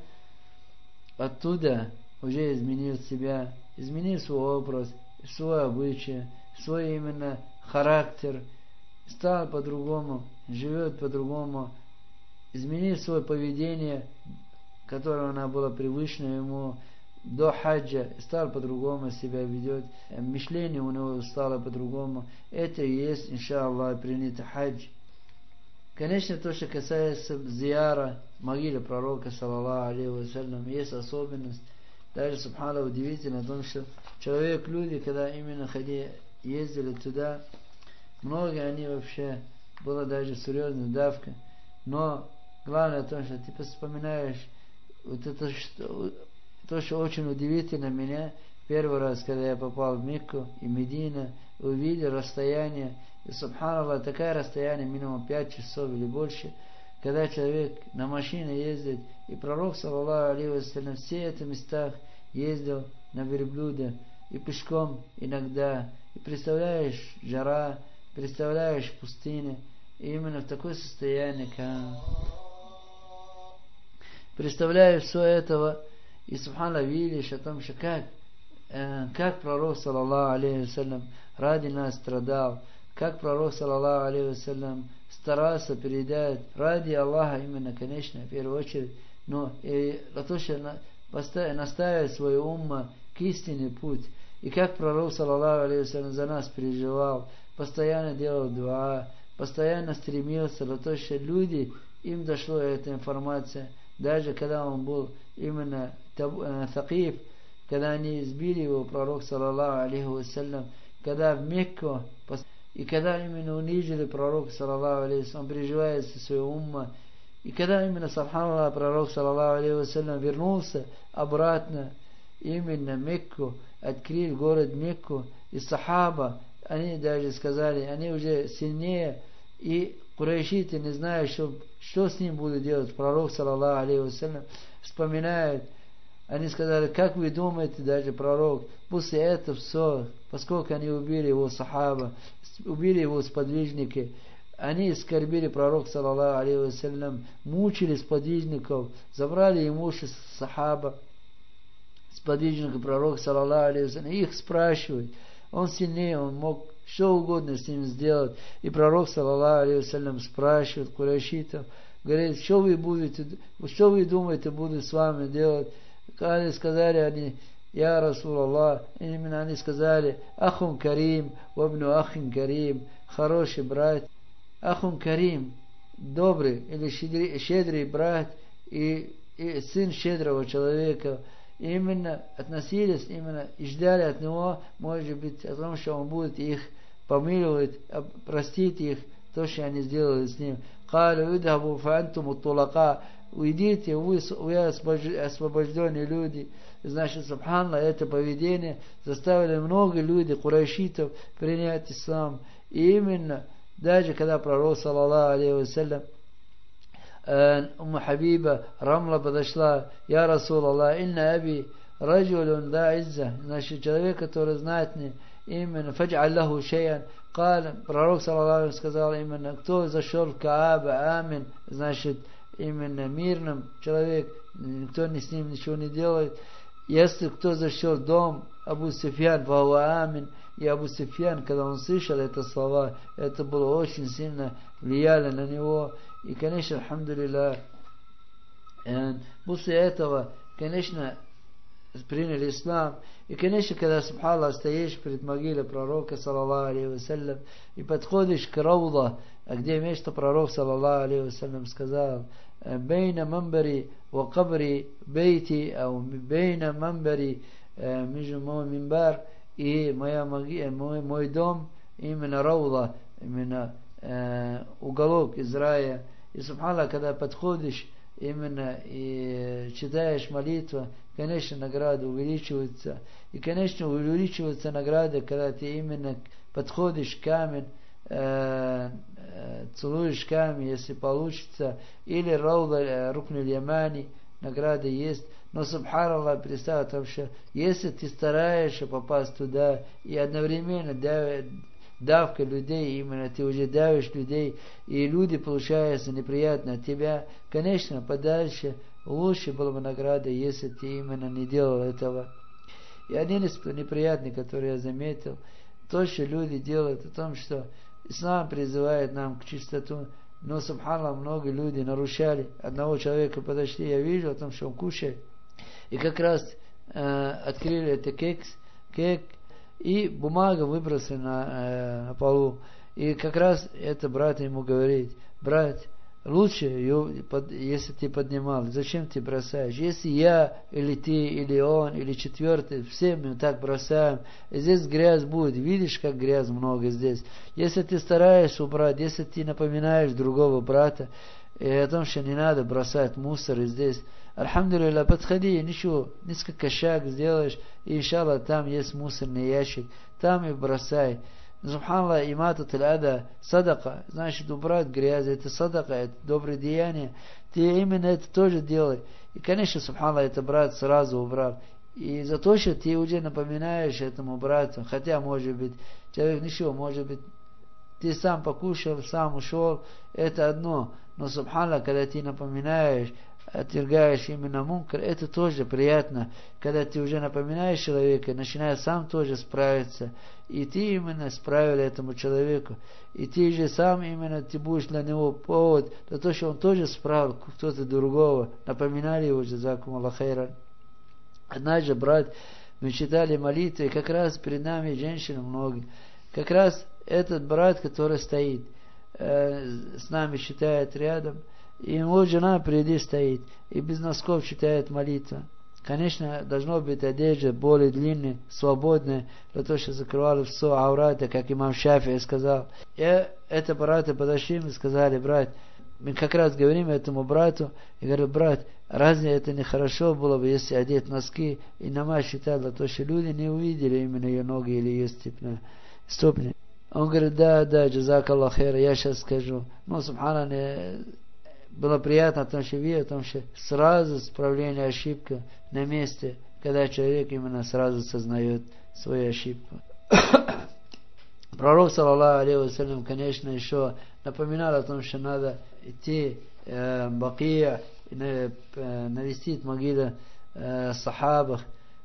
оттуда, уже изменил себя, изменил свой образ, свой обычай, свой именно характер, стал по-другому, живет по-другому, изменил свое поведение, которое оно было привычно ему до хаджа, стал по-другому себя ведет, мышление у него стало по-другому. Это и есть, иншаллах, принятый хадж. Конечно, то, что касается зияра могилы пророка, саллаллаху алейхи вассалям, есть особенность. Даже, субханаллах, удивительно о том, что человек, люди, когда именно ходили, ездили туда, много они вообще, была даже серьезная давка. Но главное то, что ты вспоминаешь вот это, что, то, что очень удивительно меня, первый раз, когда я попал в Мекку и Медину, увидел расстояние, и, субханаллах, такое расстояние, минимум пять часов или больше, когда человек на машине ездит, и пророк, саллаллаху алейхи вассалям, все эти местах, ездил на верблюде, и пешком иногда, и представляешь, жара, представляешь пустыня, и именно в такое состояние, как... представляешь все этого, и субхана видишь о том, что как, э, как пророк, саллаллаху алейхи вассалям, ради нас страдал, как пророк, саллаллаху алейхи вассалям, старался передать ради Аллаха именно, конечно, в первую очередь, но и за то, что наставить свою умма к истинный путь. И как пророк, саллаллаху алейхи вассалям, за нас переживал, постоянно делал дуа, постоянно стремился для того, что люди, им дошла эта информация, даже когда он был именно Сакиф, когда они избили его, пророк, саллаллаху алейхи вассалям, когда в Мекку, и когда именно унижили пророк, саллаллаху алейхи вассалям, он переживает за свою умма, и когда именно, субханаллах, пророк, саллаллаху алейхи вассалям, вернулся обратно именно в Мекку, открыл город Мекку, и сахаба, они даже сказали, они уже сильнее, и курайшиты не знают, что, что с ним будут делать. Пророк, саллаллаху алейхи вассалям, вспоминает, они сказали, как вы думаете, даже пророк, после этого все, поскольку они убили его сахаба, убили его сподвижники, они оскорбили пророк, саллаллаху алейхи вассалям, мучили сподвижников, забрали имущество сахаба, сподвижников пророка, саллаллаху алейхи вассалям, их спрашивают, он сильнее, он мог что угодно с ним сделать. И пророк, саллаллаху алейхи вассалям, спрашивает курайшитов, говорит, что вы будете, что вы думаете, будут с вами делать? Они сказали, они, я Расул Аллах, именно они сказали, ахун карим, вабну ахин карим, хороший брат, ахун карим, добрый или щедрый, щедрый брат и, и сын щедрого человека. Именно относились, именно и ждали от него, может быть, о том, что он будет их помиловать, простить их, то, что они сделали с ним. Калю идхабу фантум тулака, уйдите, вы, вы освобожденные люди. Значит, субханаллах, это поведение заставили много людей, курайшитов, принять ислам. И именно, даже когда пророк, саллаллаху алейхи вассалям, Умма Хабиба Рамла подошла, я Расул Аллах, инна аби раджулун да изза, значит, человек, который знатный, именно, фадж'аль лаху шейан, пророк, саллаллаху алейхи, сказал именно, кто зашел в Кааба, амин, значит, именно мирным человек, никто с ним ничего не делает. Если кто зашел в дом Абу Суфьян, фахуа амин, и Абу Суфьян, когда он слышал это слова, это было очень сильно влияло на него. И, конечно, альхамдулилля, после этого, конечно, приняли ислам. И, конечно, когда, субханаллах, стоишь перед могилой пророка, саллаллаху алейхи вассалям, и подходишь к Рауда, где место пророк, саллаллаху алейхи вассалям, сказал, бейна мамбари ва кабри бейти, а бейна мамбари, между мой мимбар и моя могила, мой, мой дом, именно Рауда, именно э, уголок из рая. И, субханаллах, когда подходишь именно и читаешь молитву, конечно, награда увеличивается. И, конечно, увеличивается награда, когда ты именно подходишь к камень, э, э, целуешь камень, если получится, или Рауда Рукнуль Ямани, награда есть. Но, субханаллах, представь о том, что если ты стараешься попасть туда, и одновременно давишь, давка людей, именно ты уже давишь людей, и люди, получаются неприятно от тебя, конечно, подальше лучше было бы награда, если ты именно не делал этого. И один из неприятных, который я заметил, то, что люди делают, о том, что ислам призывает нам к чистоту, но, субханаллах, много людей нарушали. Одного человека подошли, я вижу о том, что он кушает, и как раз э, открыли это кекс, кек, и бумага выбросили на, э, на полу. И как раз это брат ему говорит, брат, лучше, если ты поднимал, зачем ты бросаешь? Если я, или ты, или он, или четвертый, все мы так бросаем, и здесь грязь будет, видишь, как грязь много здесь. Если ты стараешься убрать, если ты напоминаешь другого брата, и о том, что не надо бросать мусор здесь, альхамдулилля, подходи, ничего, несколько шаг сделаешь, и, иншаллах, там есть мусорный ящик, там и бросай. Субханаллах, иматат аль-ада, садака, значит, убрать грязь, это садака, это доброе деяние, ты именно это тоже делай. И, конечно, субханаллах, это брат сразу убрал. И за то, что ты уже напоминаешь этому брату, хотя, может быть, человек ничего, может быть, ты сам покушал, сам ушел, это одно. Но, субханаллах, когда ты напоминаешь, отвергаешь именно мункар, это тоже приятно. Когда ты уже напоминаешь человека, начинаешь сам тоже справиться. И ты именно справил этому человеку. И ты же сам именно, ты будешь для него повод, для того, что он тоже справил кто-то другого. Напоминали его, джазакум Аллах хайран. Однажды, брат, мы читали молитвы, и как раз перед нами женщин много. Как раз этот брат, который стоит, э, с нами читает рядом, и его жена впереди стоит, и без носков читает молитву. Конечно, должно быть одежда более длинная, свободная, для того, чтобы закрывали все аураты, как имам Шафии сказал. И это браты подошли и сказали: брат, мы как раз говорим этому брату, и говорю: брат, разве это не хорошо было бы, если одеть носки, и намаз считать, для того, чтобы люди не увидели именно ее ноги или ее ступни. ступни. Он говорит: да, да, джазак Аллах хайр, я сейчас скажу. Ну, субханаллах, было приятно, потому что видел, потому что сразу исправление ошибки на месте, когда человек именно сразу сознает свою ошибку. Пророк, саллаллаху алейхи вассалям, конечно, еще напоминал о том, что надо идти э, Бакия, э, навестить могилы э, сахабах,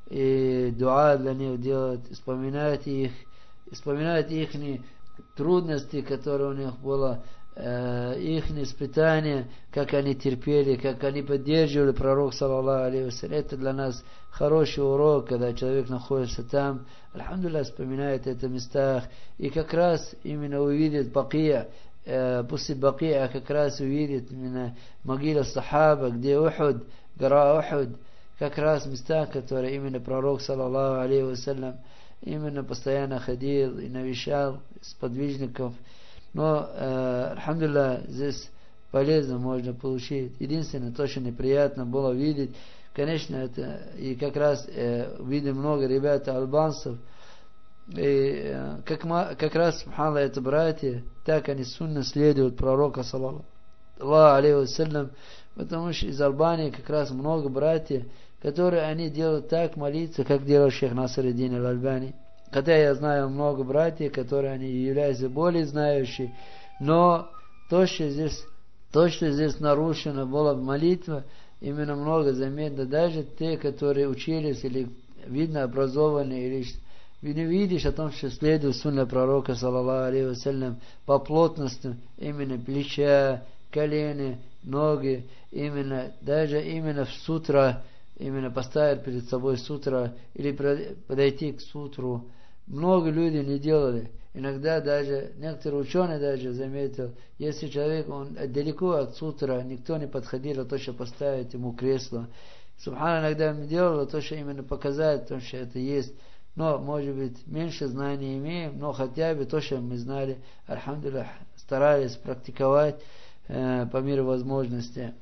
и дуа для них делать, вспоминать их, вспоминать их трудности, которые у них было, э, их испытания, как они терпели, как они поддерживали пророк, саллаллаху алейхи вассалям. Это для нас хороший урок, когда человек находится там, альхамдулилlah, вспоминает это местах, и как раз именно увидит Бакия, э, после Бакия как раз увидит именно могила сахаба, где Ухуд, гора Ухуд, как раз места, которые именно пророк, саллаллаху алейхи вассалям, именно постоянно ходил и навещал сподвижников. Но, э, альхамдулилlah, здесь полезно можно получить. Единственное, то, что неприятно было видеть, конечно, это, и как раз э, видим много ребят албанцев, и э, как, как раз, субханаллах, это братья, так они сунно следуют пророка, саллаллаху алейхи вассалям, потому что из Албании как раз много братьев, которые они делают так молиться, как делал шейх Наср-ад-Дин аль-Альбани. Хотя я знаю много братьев, которые они являются более знающими, но то, что здесь, то, что здесь нарушено была молитва, именно много заметно. Даже те, которые учились или видно образованные, или не видишь о том, что следует сунна пророка, саллаллаху алейхи вассалям, по плотности именно плеча, колени, ноги, именно, даже именно в сутра, именно поставить перед собой сутра или подойти к сутру. Много людей не делали. Иногда даже, некоторые ученые даже заметил, если человек, он далеко от сутра, никто не подходил, а то, что поставить ему кресло. Субхана, иногда мы делали то, что именно показать, то, что это есть. Но, может быть, меньше знаний имеем, но хотя бы то, что мы знали, альхамдулиллах, старались практиковать э, по мере возможности.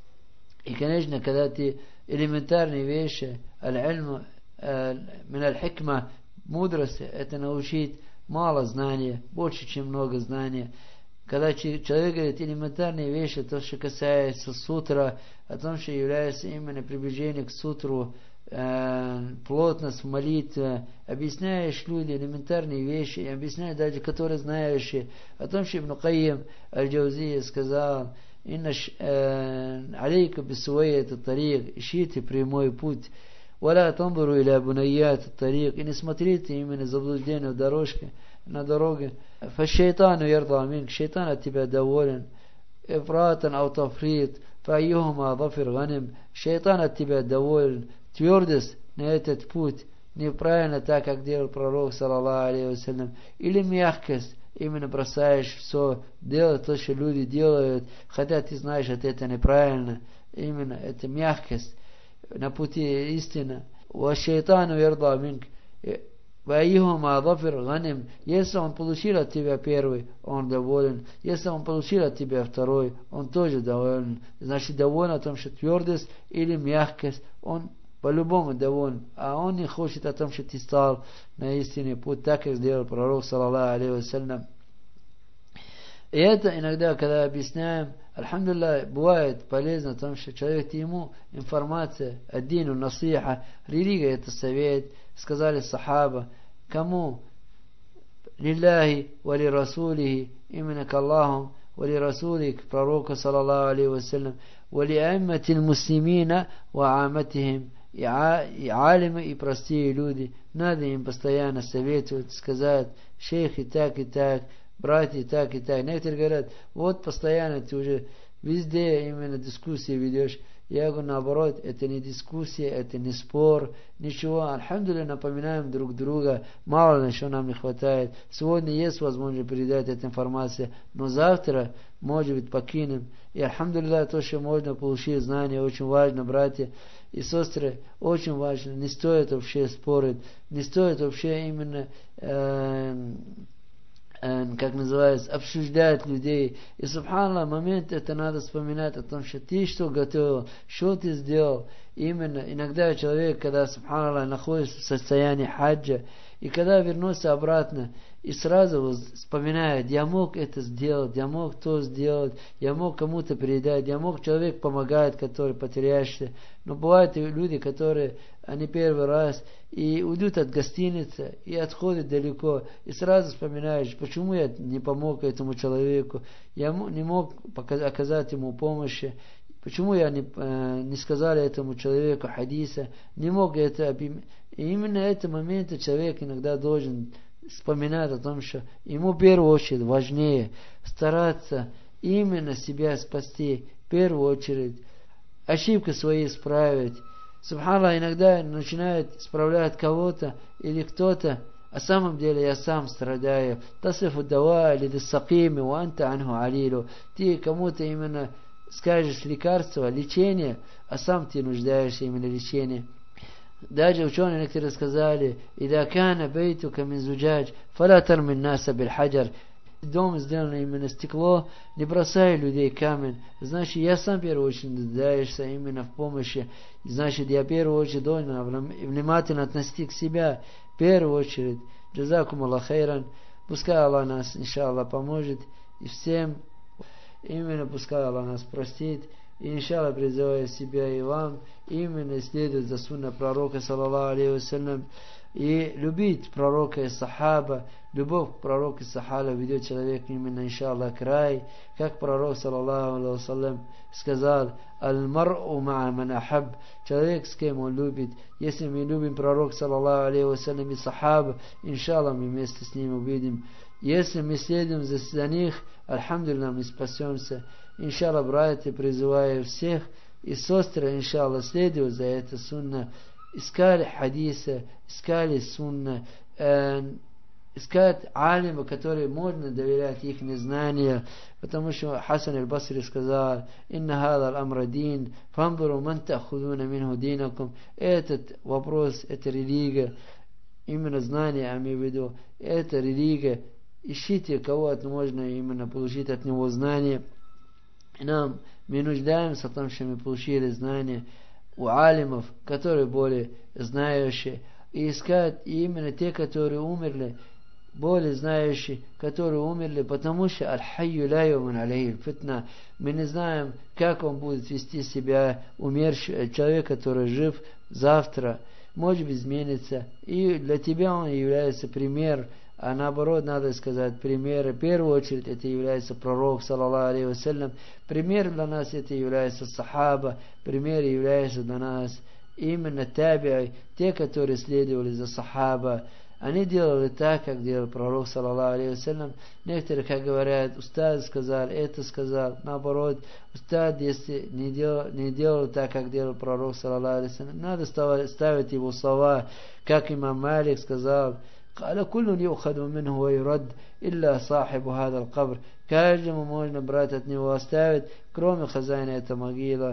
И, конечно, когда ты элементарные вещи, аль-ильм, мин аль-хикма, мудрости, это научить мало знания, больше, чем много знания. Когда человек говорит элементарные вещи, то, что касается сутра, о том, что является именно приближение к сутру, э, плотность в молитве, объясняешь людям элементарные вещи, объясняешь даже, которые знающие, о том, что Ибн Кайим аль-Джаузия сказал: «Инна алейка бисуайя тарик», ищите прямой путь. «Валя тамбуру иля бунаят тарик», и не смотрите именно заблуждение в дорожке, на дороге. «Фашейтану ярда минк», шейтан от тебя доволен. «Эфратан ау тафрит, файюхума дафир ганим», шейтан от тебя доволен. Твердость на этот путь неправильно, так как делал пророк, саллаллаху алейхи вассалям, или мягкость, именно бросаешь все, делать то, что люди делают, хотя ты знаешь, что это неправильно. Именно это мягкость на пути истины. «Вашейтану ярда минк, ваихума дафир ганим», если он получил от тебя первый, он доволен. Если он получил от тебя второй, он тоже доволен. Значит, доволен о том, что твердость или мягкость, он по-любому доволен. А он не хочет о том, что ты стал на истинный путь, так как сделал пророк, саллаллаху алейхи вассалям. И это иногда, когда объясняем, альхамдулилlah, бывает полезно, потому что человек ему информация, аддину, насиха, религия это совет, сказали сахаба, кому? Лилляхи, вали расулихи, именно к Аллаху, вали расули, к пророку, саллаллаху алейхи вассалям, вали амматил муслимина, ва аматихим, и алимы, и простые люди, надо им постоянно советовать, сказать, шейхи так и так, братья так и так. Некоторые говорят, вот постоянно ты уже везде именно дискуссии ведешь. Я говорю, наоборот, это не дискуссия, это не спор, ничего. Альхамдулилlah, напоминаем друг друга, мало ли что нам не хватает. Сегодня есть возможность передать эту информацию, но завтра, может быть, покинем. И альхамдулилlah, то, что можно получить знания, очень важно, братья и сестры, очень важно. Не стоит вообще спорить, не стоит вообще именно... Э, как называется, обсуждать людей. И, субханаллах, момент это надо вспоминать о том, что ты что готовил, что ты сделал. Именно, иногда человек, когда, субханаллах, находится в состоянии хаджа, и когда вернулся обратно, и сразу вспоминает, я мог это сделать, я мог то сделать, я мог кому-то передать, я мог, человек помогает, который потеряешься. Но бывают и люди, которые, они первый раз, и уйдут от гостиницы, и отходят далеко, и сразу вспоминаешь, почему я не помог этому человеку, я не мог оказать ему помощи, почему я не, не сказал этому человеку хадиса, не мог это. И именно это моменты человек иногда должен вспоминать о том, что ему в первую очередь важнее стараться именно себя спасти, в первую очередь ошибки свои исправить. Субханаллах, иногда начинает исправлять кого-то или кто-то, а на самом деле я сам страдаю. Тасифу дава или дисакими, уанта анху алилу. Ты кому-то именно скажешь лекарство, лечение, а сам ты нуждаешься именно в лечении. Даже ученые некоторые сказали, «Ида кана бейтука мин зуджадж, фала тармин наса биль хаджар». Дом сделано именно стекло, не бросай людей камень. Значит, я сам в первую очередь нуждаешься именно в помощи. Значит, я в первую очередь должен внимательно относиться к себе. В первую очередь, джазакум Аллах хайран. Пускай Аллах нас, иншаллах, поможет. И всем, именно пускай Аллах нас простит. И иншаллах призываю себя и вам именно следовать за сунной пророка, саллаллаху алейхи вассалям, и любить пророка и сахаба. Любовь к пророку и сахаба ведет человек именно, иншаллах, к рай. Как пророк, саллаллаху алейхи вассалям, сказал, «Аль-мар'у ма'a ман ахаб». Человек, с кем он любит. Если мы любим пророка, саллаллаху алейхи вассалям, и сахаба, иншаллах, мы вместе с ним увидим. Если мы следуем за, за них, альхамдулилlah, мы спасемся. Иншаллах, братья, призываю всех и сестры, иншаллах, следуют за это сунна. Искали хадиса, искали сунна, э, искать алима, которые можно доверять их незнанию, потому что Хасан аль-Басри сказал, «Инна хада аль-амра дин, фамбуру ман та'худуна минху динакум». Этот вопрос, это религия, именно знание, я имею в виду, это религия. Ищите, кого можно именно получить от него знание. Нам, мы нуждаемся в том, что мы получили знания у алимов, которые более знающие, и искать именно те, которые умерли, более знающие, которые умерли, потому что аль-хайю ла юман алейхи фитна. Мы не знаем, как он будет вести себя, умерший человек, который жив завтра, может быть, изменится. И для тебя он является пример. А наоборот, надо сказать, пример, в первую очередь, это является пророк, саллаллаху алейхи вассалям. Пример для нас это является сахаба, пример является для нас именно таби'и, те, которые следовали за сахаба. Они делали так, как делал пророк, саллаллаху алейхи вассалям. Некоторые, как говорят, устад сказал, это сказал. Наоборот, устад, если не делал, не делал так, как делал пророк, саллаллаху алейхи вассалям, надо ставить его слова, как имам Малик сказал, قال كل يؤخذ منه ويرد إلا صاحب هذا القبر. Каждому можно брать от него оставить, кроме хозяина этой могилы.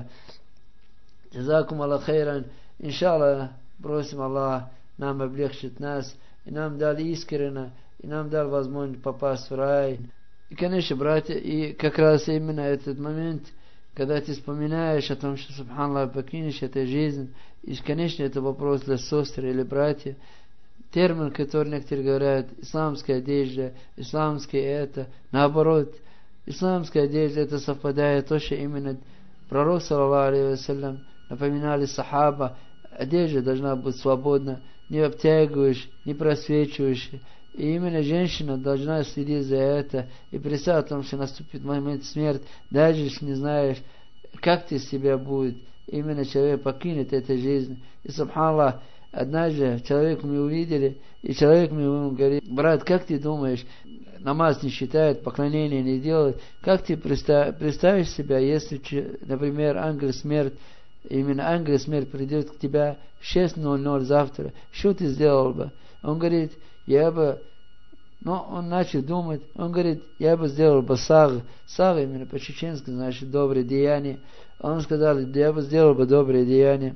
Джазакум Аллах хайран. Иншаллах, просим Аллах нам облегчить нас, и нам дал искренно, и нам дал возможность попасть в рай. И, конечно, братья, и как раз именно этот момент, когда ты вспоминаешь о том, что, субханаллах, покинешь эту жизнь, и, конечно, это вопрос для сестры или братьев. Термин, который некоторые говорят, исламская одежда, исламское это, наоборот, исламская одежда, это совпадает то, что именно пророк, саллаллаху алейхи вассалям, напоминали сахаба, одежда должна быть свободна, не обтягивающая, не просвечивающая. И именно женщина должна следить за это и представить о том, что наступит момент смерти, даже если не знаешь, как ты себя будет. Именно человек покинет эту жизнь. И субханаллах, однажды человек мы увидели, и человек мне говорит: брат, как ты думаешь, намаз не считает, поклонение не делает, как ты представ, представишь себя, если, например, ангел смерти, именно ангел смерти придет к тебе в шесть ноль ноль завтра, что ты сделал бы? Он говорит: я бы, но он начал думать, он говорит: я бы сделал бы саг, саг именно по-чеченски значит доброе деяние. Он сказал: я бы сделал бы доброе деяние.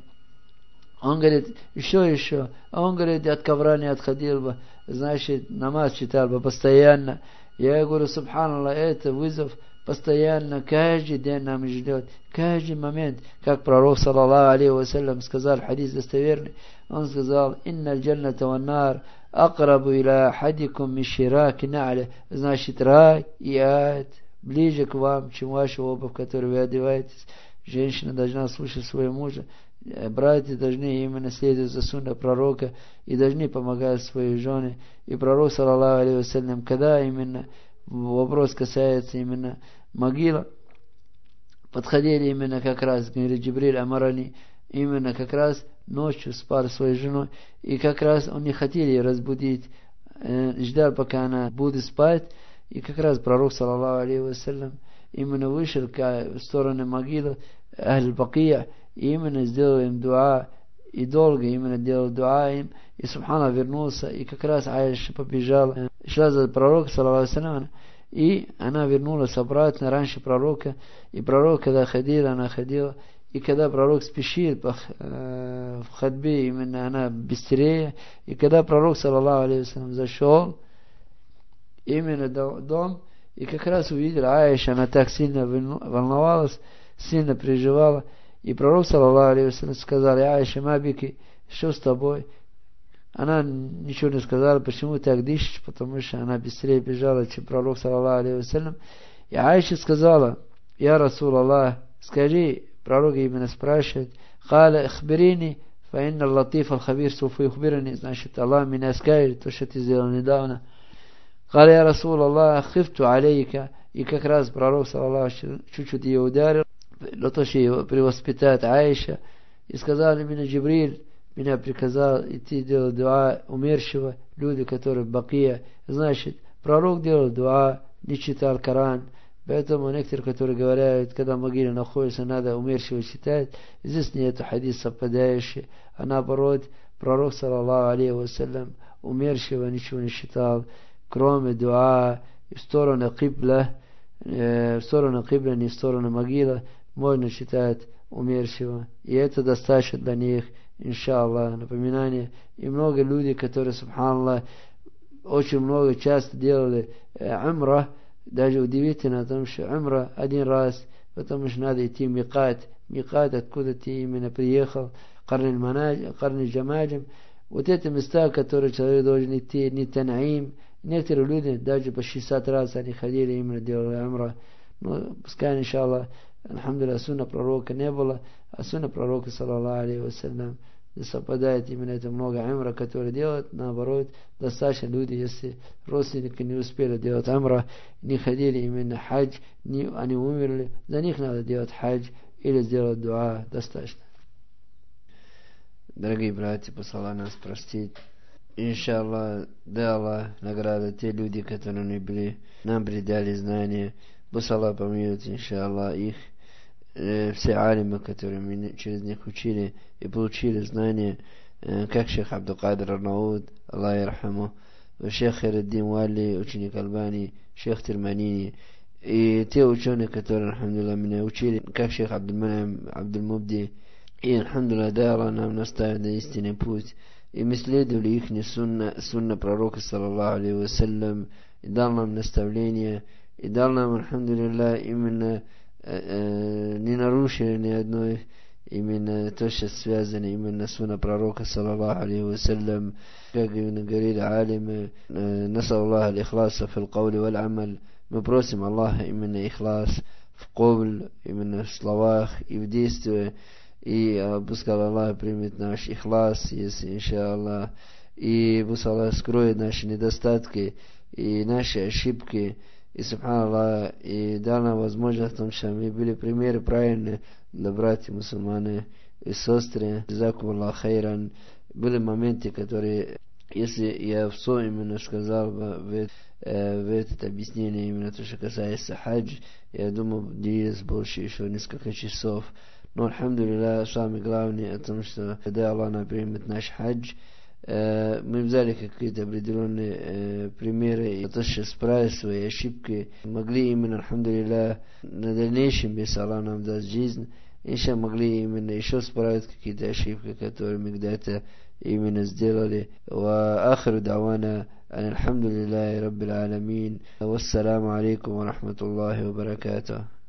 Он говорит: еще, еще. Он говорит: от ковра не отходил бы, значит, намаз читал бы постоянно. Я говорю: субханаллах, это вызов постоянно, каждый день нам ждет, каждый момент, как пророк, саллаллаху алейхи вассалям, сказал, хадис достоверный, он сказал: инна аль-джанната ван-нар акрабу иля хадикум мин шираки на'ля, значит, рай и ад ближе к вам, чем ваша обувь, в которую вы одеваетесь. Женщина должна слушать своего мужа, братья должны именно следовать за сунной пророка и должны помогать своей жене. И пророк, саллаллаху алейхи вассалям, когда именно вопрос касается именно могила, подходили именно как раз, говорит Джибриль Амарани, именно как раз ночью спал своей женой, и как раз он не хотел ее разбудить, э, ждал, пока она будет спать, и как раз пророк, саллаллаху алейхи вассалям, именно вышел в сторону могилы Аль-Бакия, и именно сделал им дуа, и долго именно делал дуа им, и субхана вернулся, и как раз Айша побежала, шла за пророком, саллаллаху алейхи вассалям, и она вернулась обратно раньше пророка, и пророк, когда ходил, она ходила, и когда пророк спешил по, э, в ходьбе, именно она быстрее, и когда пророк, саллаллаху алейхи вассалям, зашел именно в дом, и как раз увидел Айша, она так сильно волновалась, сильно переживала, и пророк, саллаллаху алейхи вассалям, сказал: Айша, мабики, что с тобой? Она ничего не сказала, почему так дышишь, потому что она быстрее бежала, чем пророк, саллаллаху алейхи вассалям. И Айша сказала: я Расул Аллах, скажи, пророк именно спрашивает, «Халя ихбирини, фа инна латиф аль-хабир суфа ихбирини», значит, Аллах меня скажет, то, что ты сделал недавно. «Халя я Расул Аллах, хифту алейка», и как раз пророк, саллаллаху, чуть-чуть ее ударил, для того, что его превоспитает Айша, и сказал именно Джибриль, меня приказал идти делать дуа умершего, люди, которые бакия, значит, пророк делал дуа, не читал Коран. Поэтому некоторые, которые говорят, когда в могиле находится, надо умершего читать, здесь нет хадис совпадающий, а наоборот, пророк, саллаллаху алейхи вассалям, умершего ничего не читал, кроме дуа, и в сторону кибла, э, в сторону кибла, не в сторону могилы, можно читать умершего, и это достаточно для них, иншаллах, напоминание. И много людей, которые, субханаллах, очень много часто делали э, умра. Даже удивительно о том, что умра один раз, потому что надо идти в микат. Микат, откуда ты именно приехал, Карни Джамаджим. Вот эти места, в которые человек должен идти, не Танаим. Некоторые люди даже по шестьдесят раз они ходили, именно делали умра. Ну, пускай, иншаллах, алхамдулилlah, сунна пророка не было, а сунна пророка, саллаллаху алейхи вассалям, не совпадает именно это много умра, которые делают, наоборот, достаточно люди, если родственники не успели делать умра, не ходили именно хадж, не, они умерли, за них надо делать хадж или сделать дуа, достаточно. Дорогие братья, посылай нас простить. Иншаллах, да Аллах, награда те люди, которые не были, нам придали знания, пусть Аллах помилует, иншаллах, их, э, все алимы, которые мы через них учили и получили знания, э, как шейх Абдул-Кадир Арнауд, Аллах ярхаму, шейх Хайреддин Уалли, ученик Альбани, шейх Тирманини, и те ученые, которые, алхамдулилlah, меня учили, как шейх Абдул-Манам, Абдул-Мубди, и, алхамдулилlah, да Аллах нам наставит на истинный путь. И мы следовали их сунна, сунна пророка, саллаллаху алейхи вассалям, и дал нам наставление, и дал нам, алхамдулилlah, именно э, э, не нарушили ни одной, именно то, что связано именно с сунна пророка, саллаллаху алейхи вассалям, как именно говорили алимы, насал Аллах аль-ихласа фил каули валь амаль, Мы просим Аллаха именно ихлас в ковль, именно в словах и в действии. И пускай Аллах примет наш ихлас, если иншаллах. И пускай Аллах скроет наши недостатки и наши ошибки. И субханаллах, и дал нам возможность в том, что мы были примеры правильные для братьев мусульмане и сестры. Джазакум Аллах хайран. Были моменты, которые, если я все именно сказал в, э, в это объяснение, именно то, что касается хадж, я думаю, длилось больше еще несколько часов. Но, альхамдулилля, самое главное о том, что когда Аллах нам примет наш хадж, э, мы взяли какие-то определенные э, примеры, и то, что справить свои ошибки, могли именно, альхамдулилля, на дальнейшем, если Аллах нам даст жизнь, еще могли именно еще справить какие-то ошибки, которые мы где-то именно сделали. Ва ахиру давана ан альхамдулиллахи раббил аламин. Вассаламу алейкум ва рахматуллахи ва баракатух.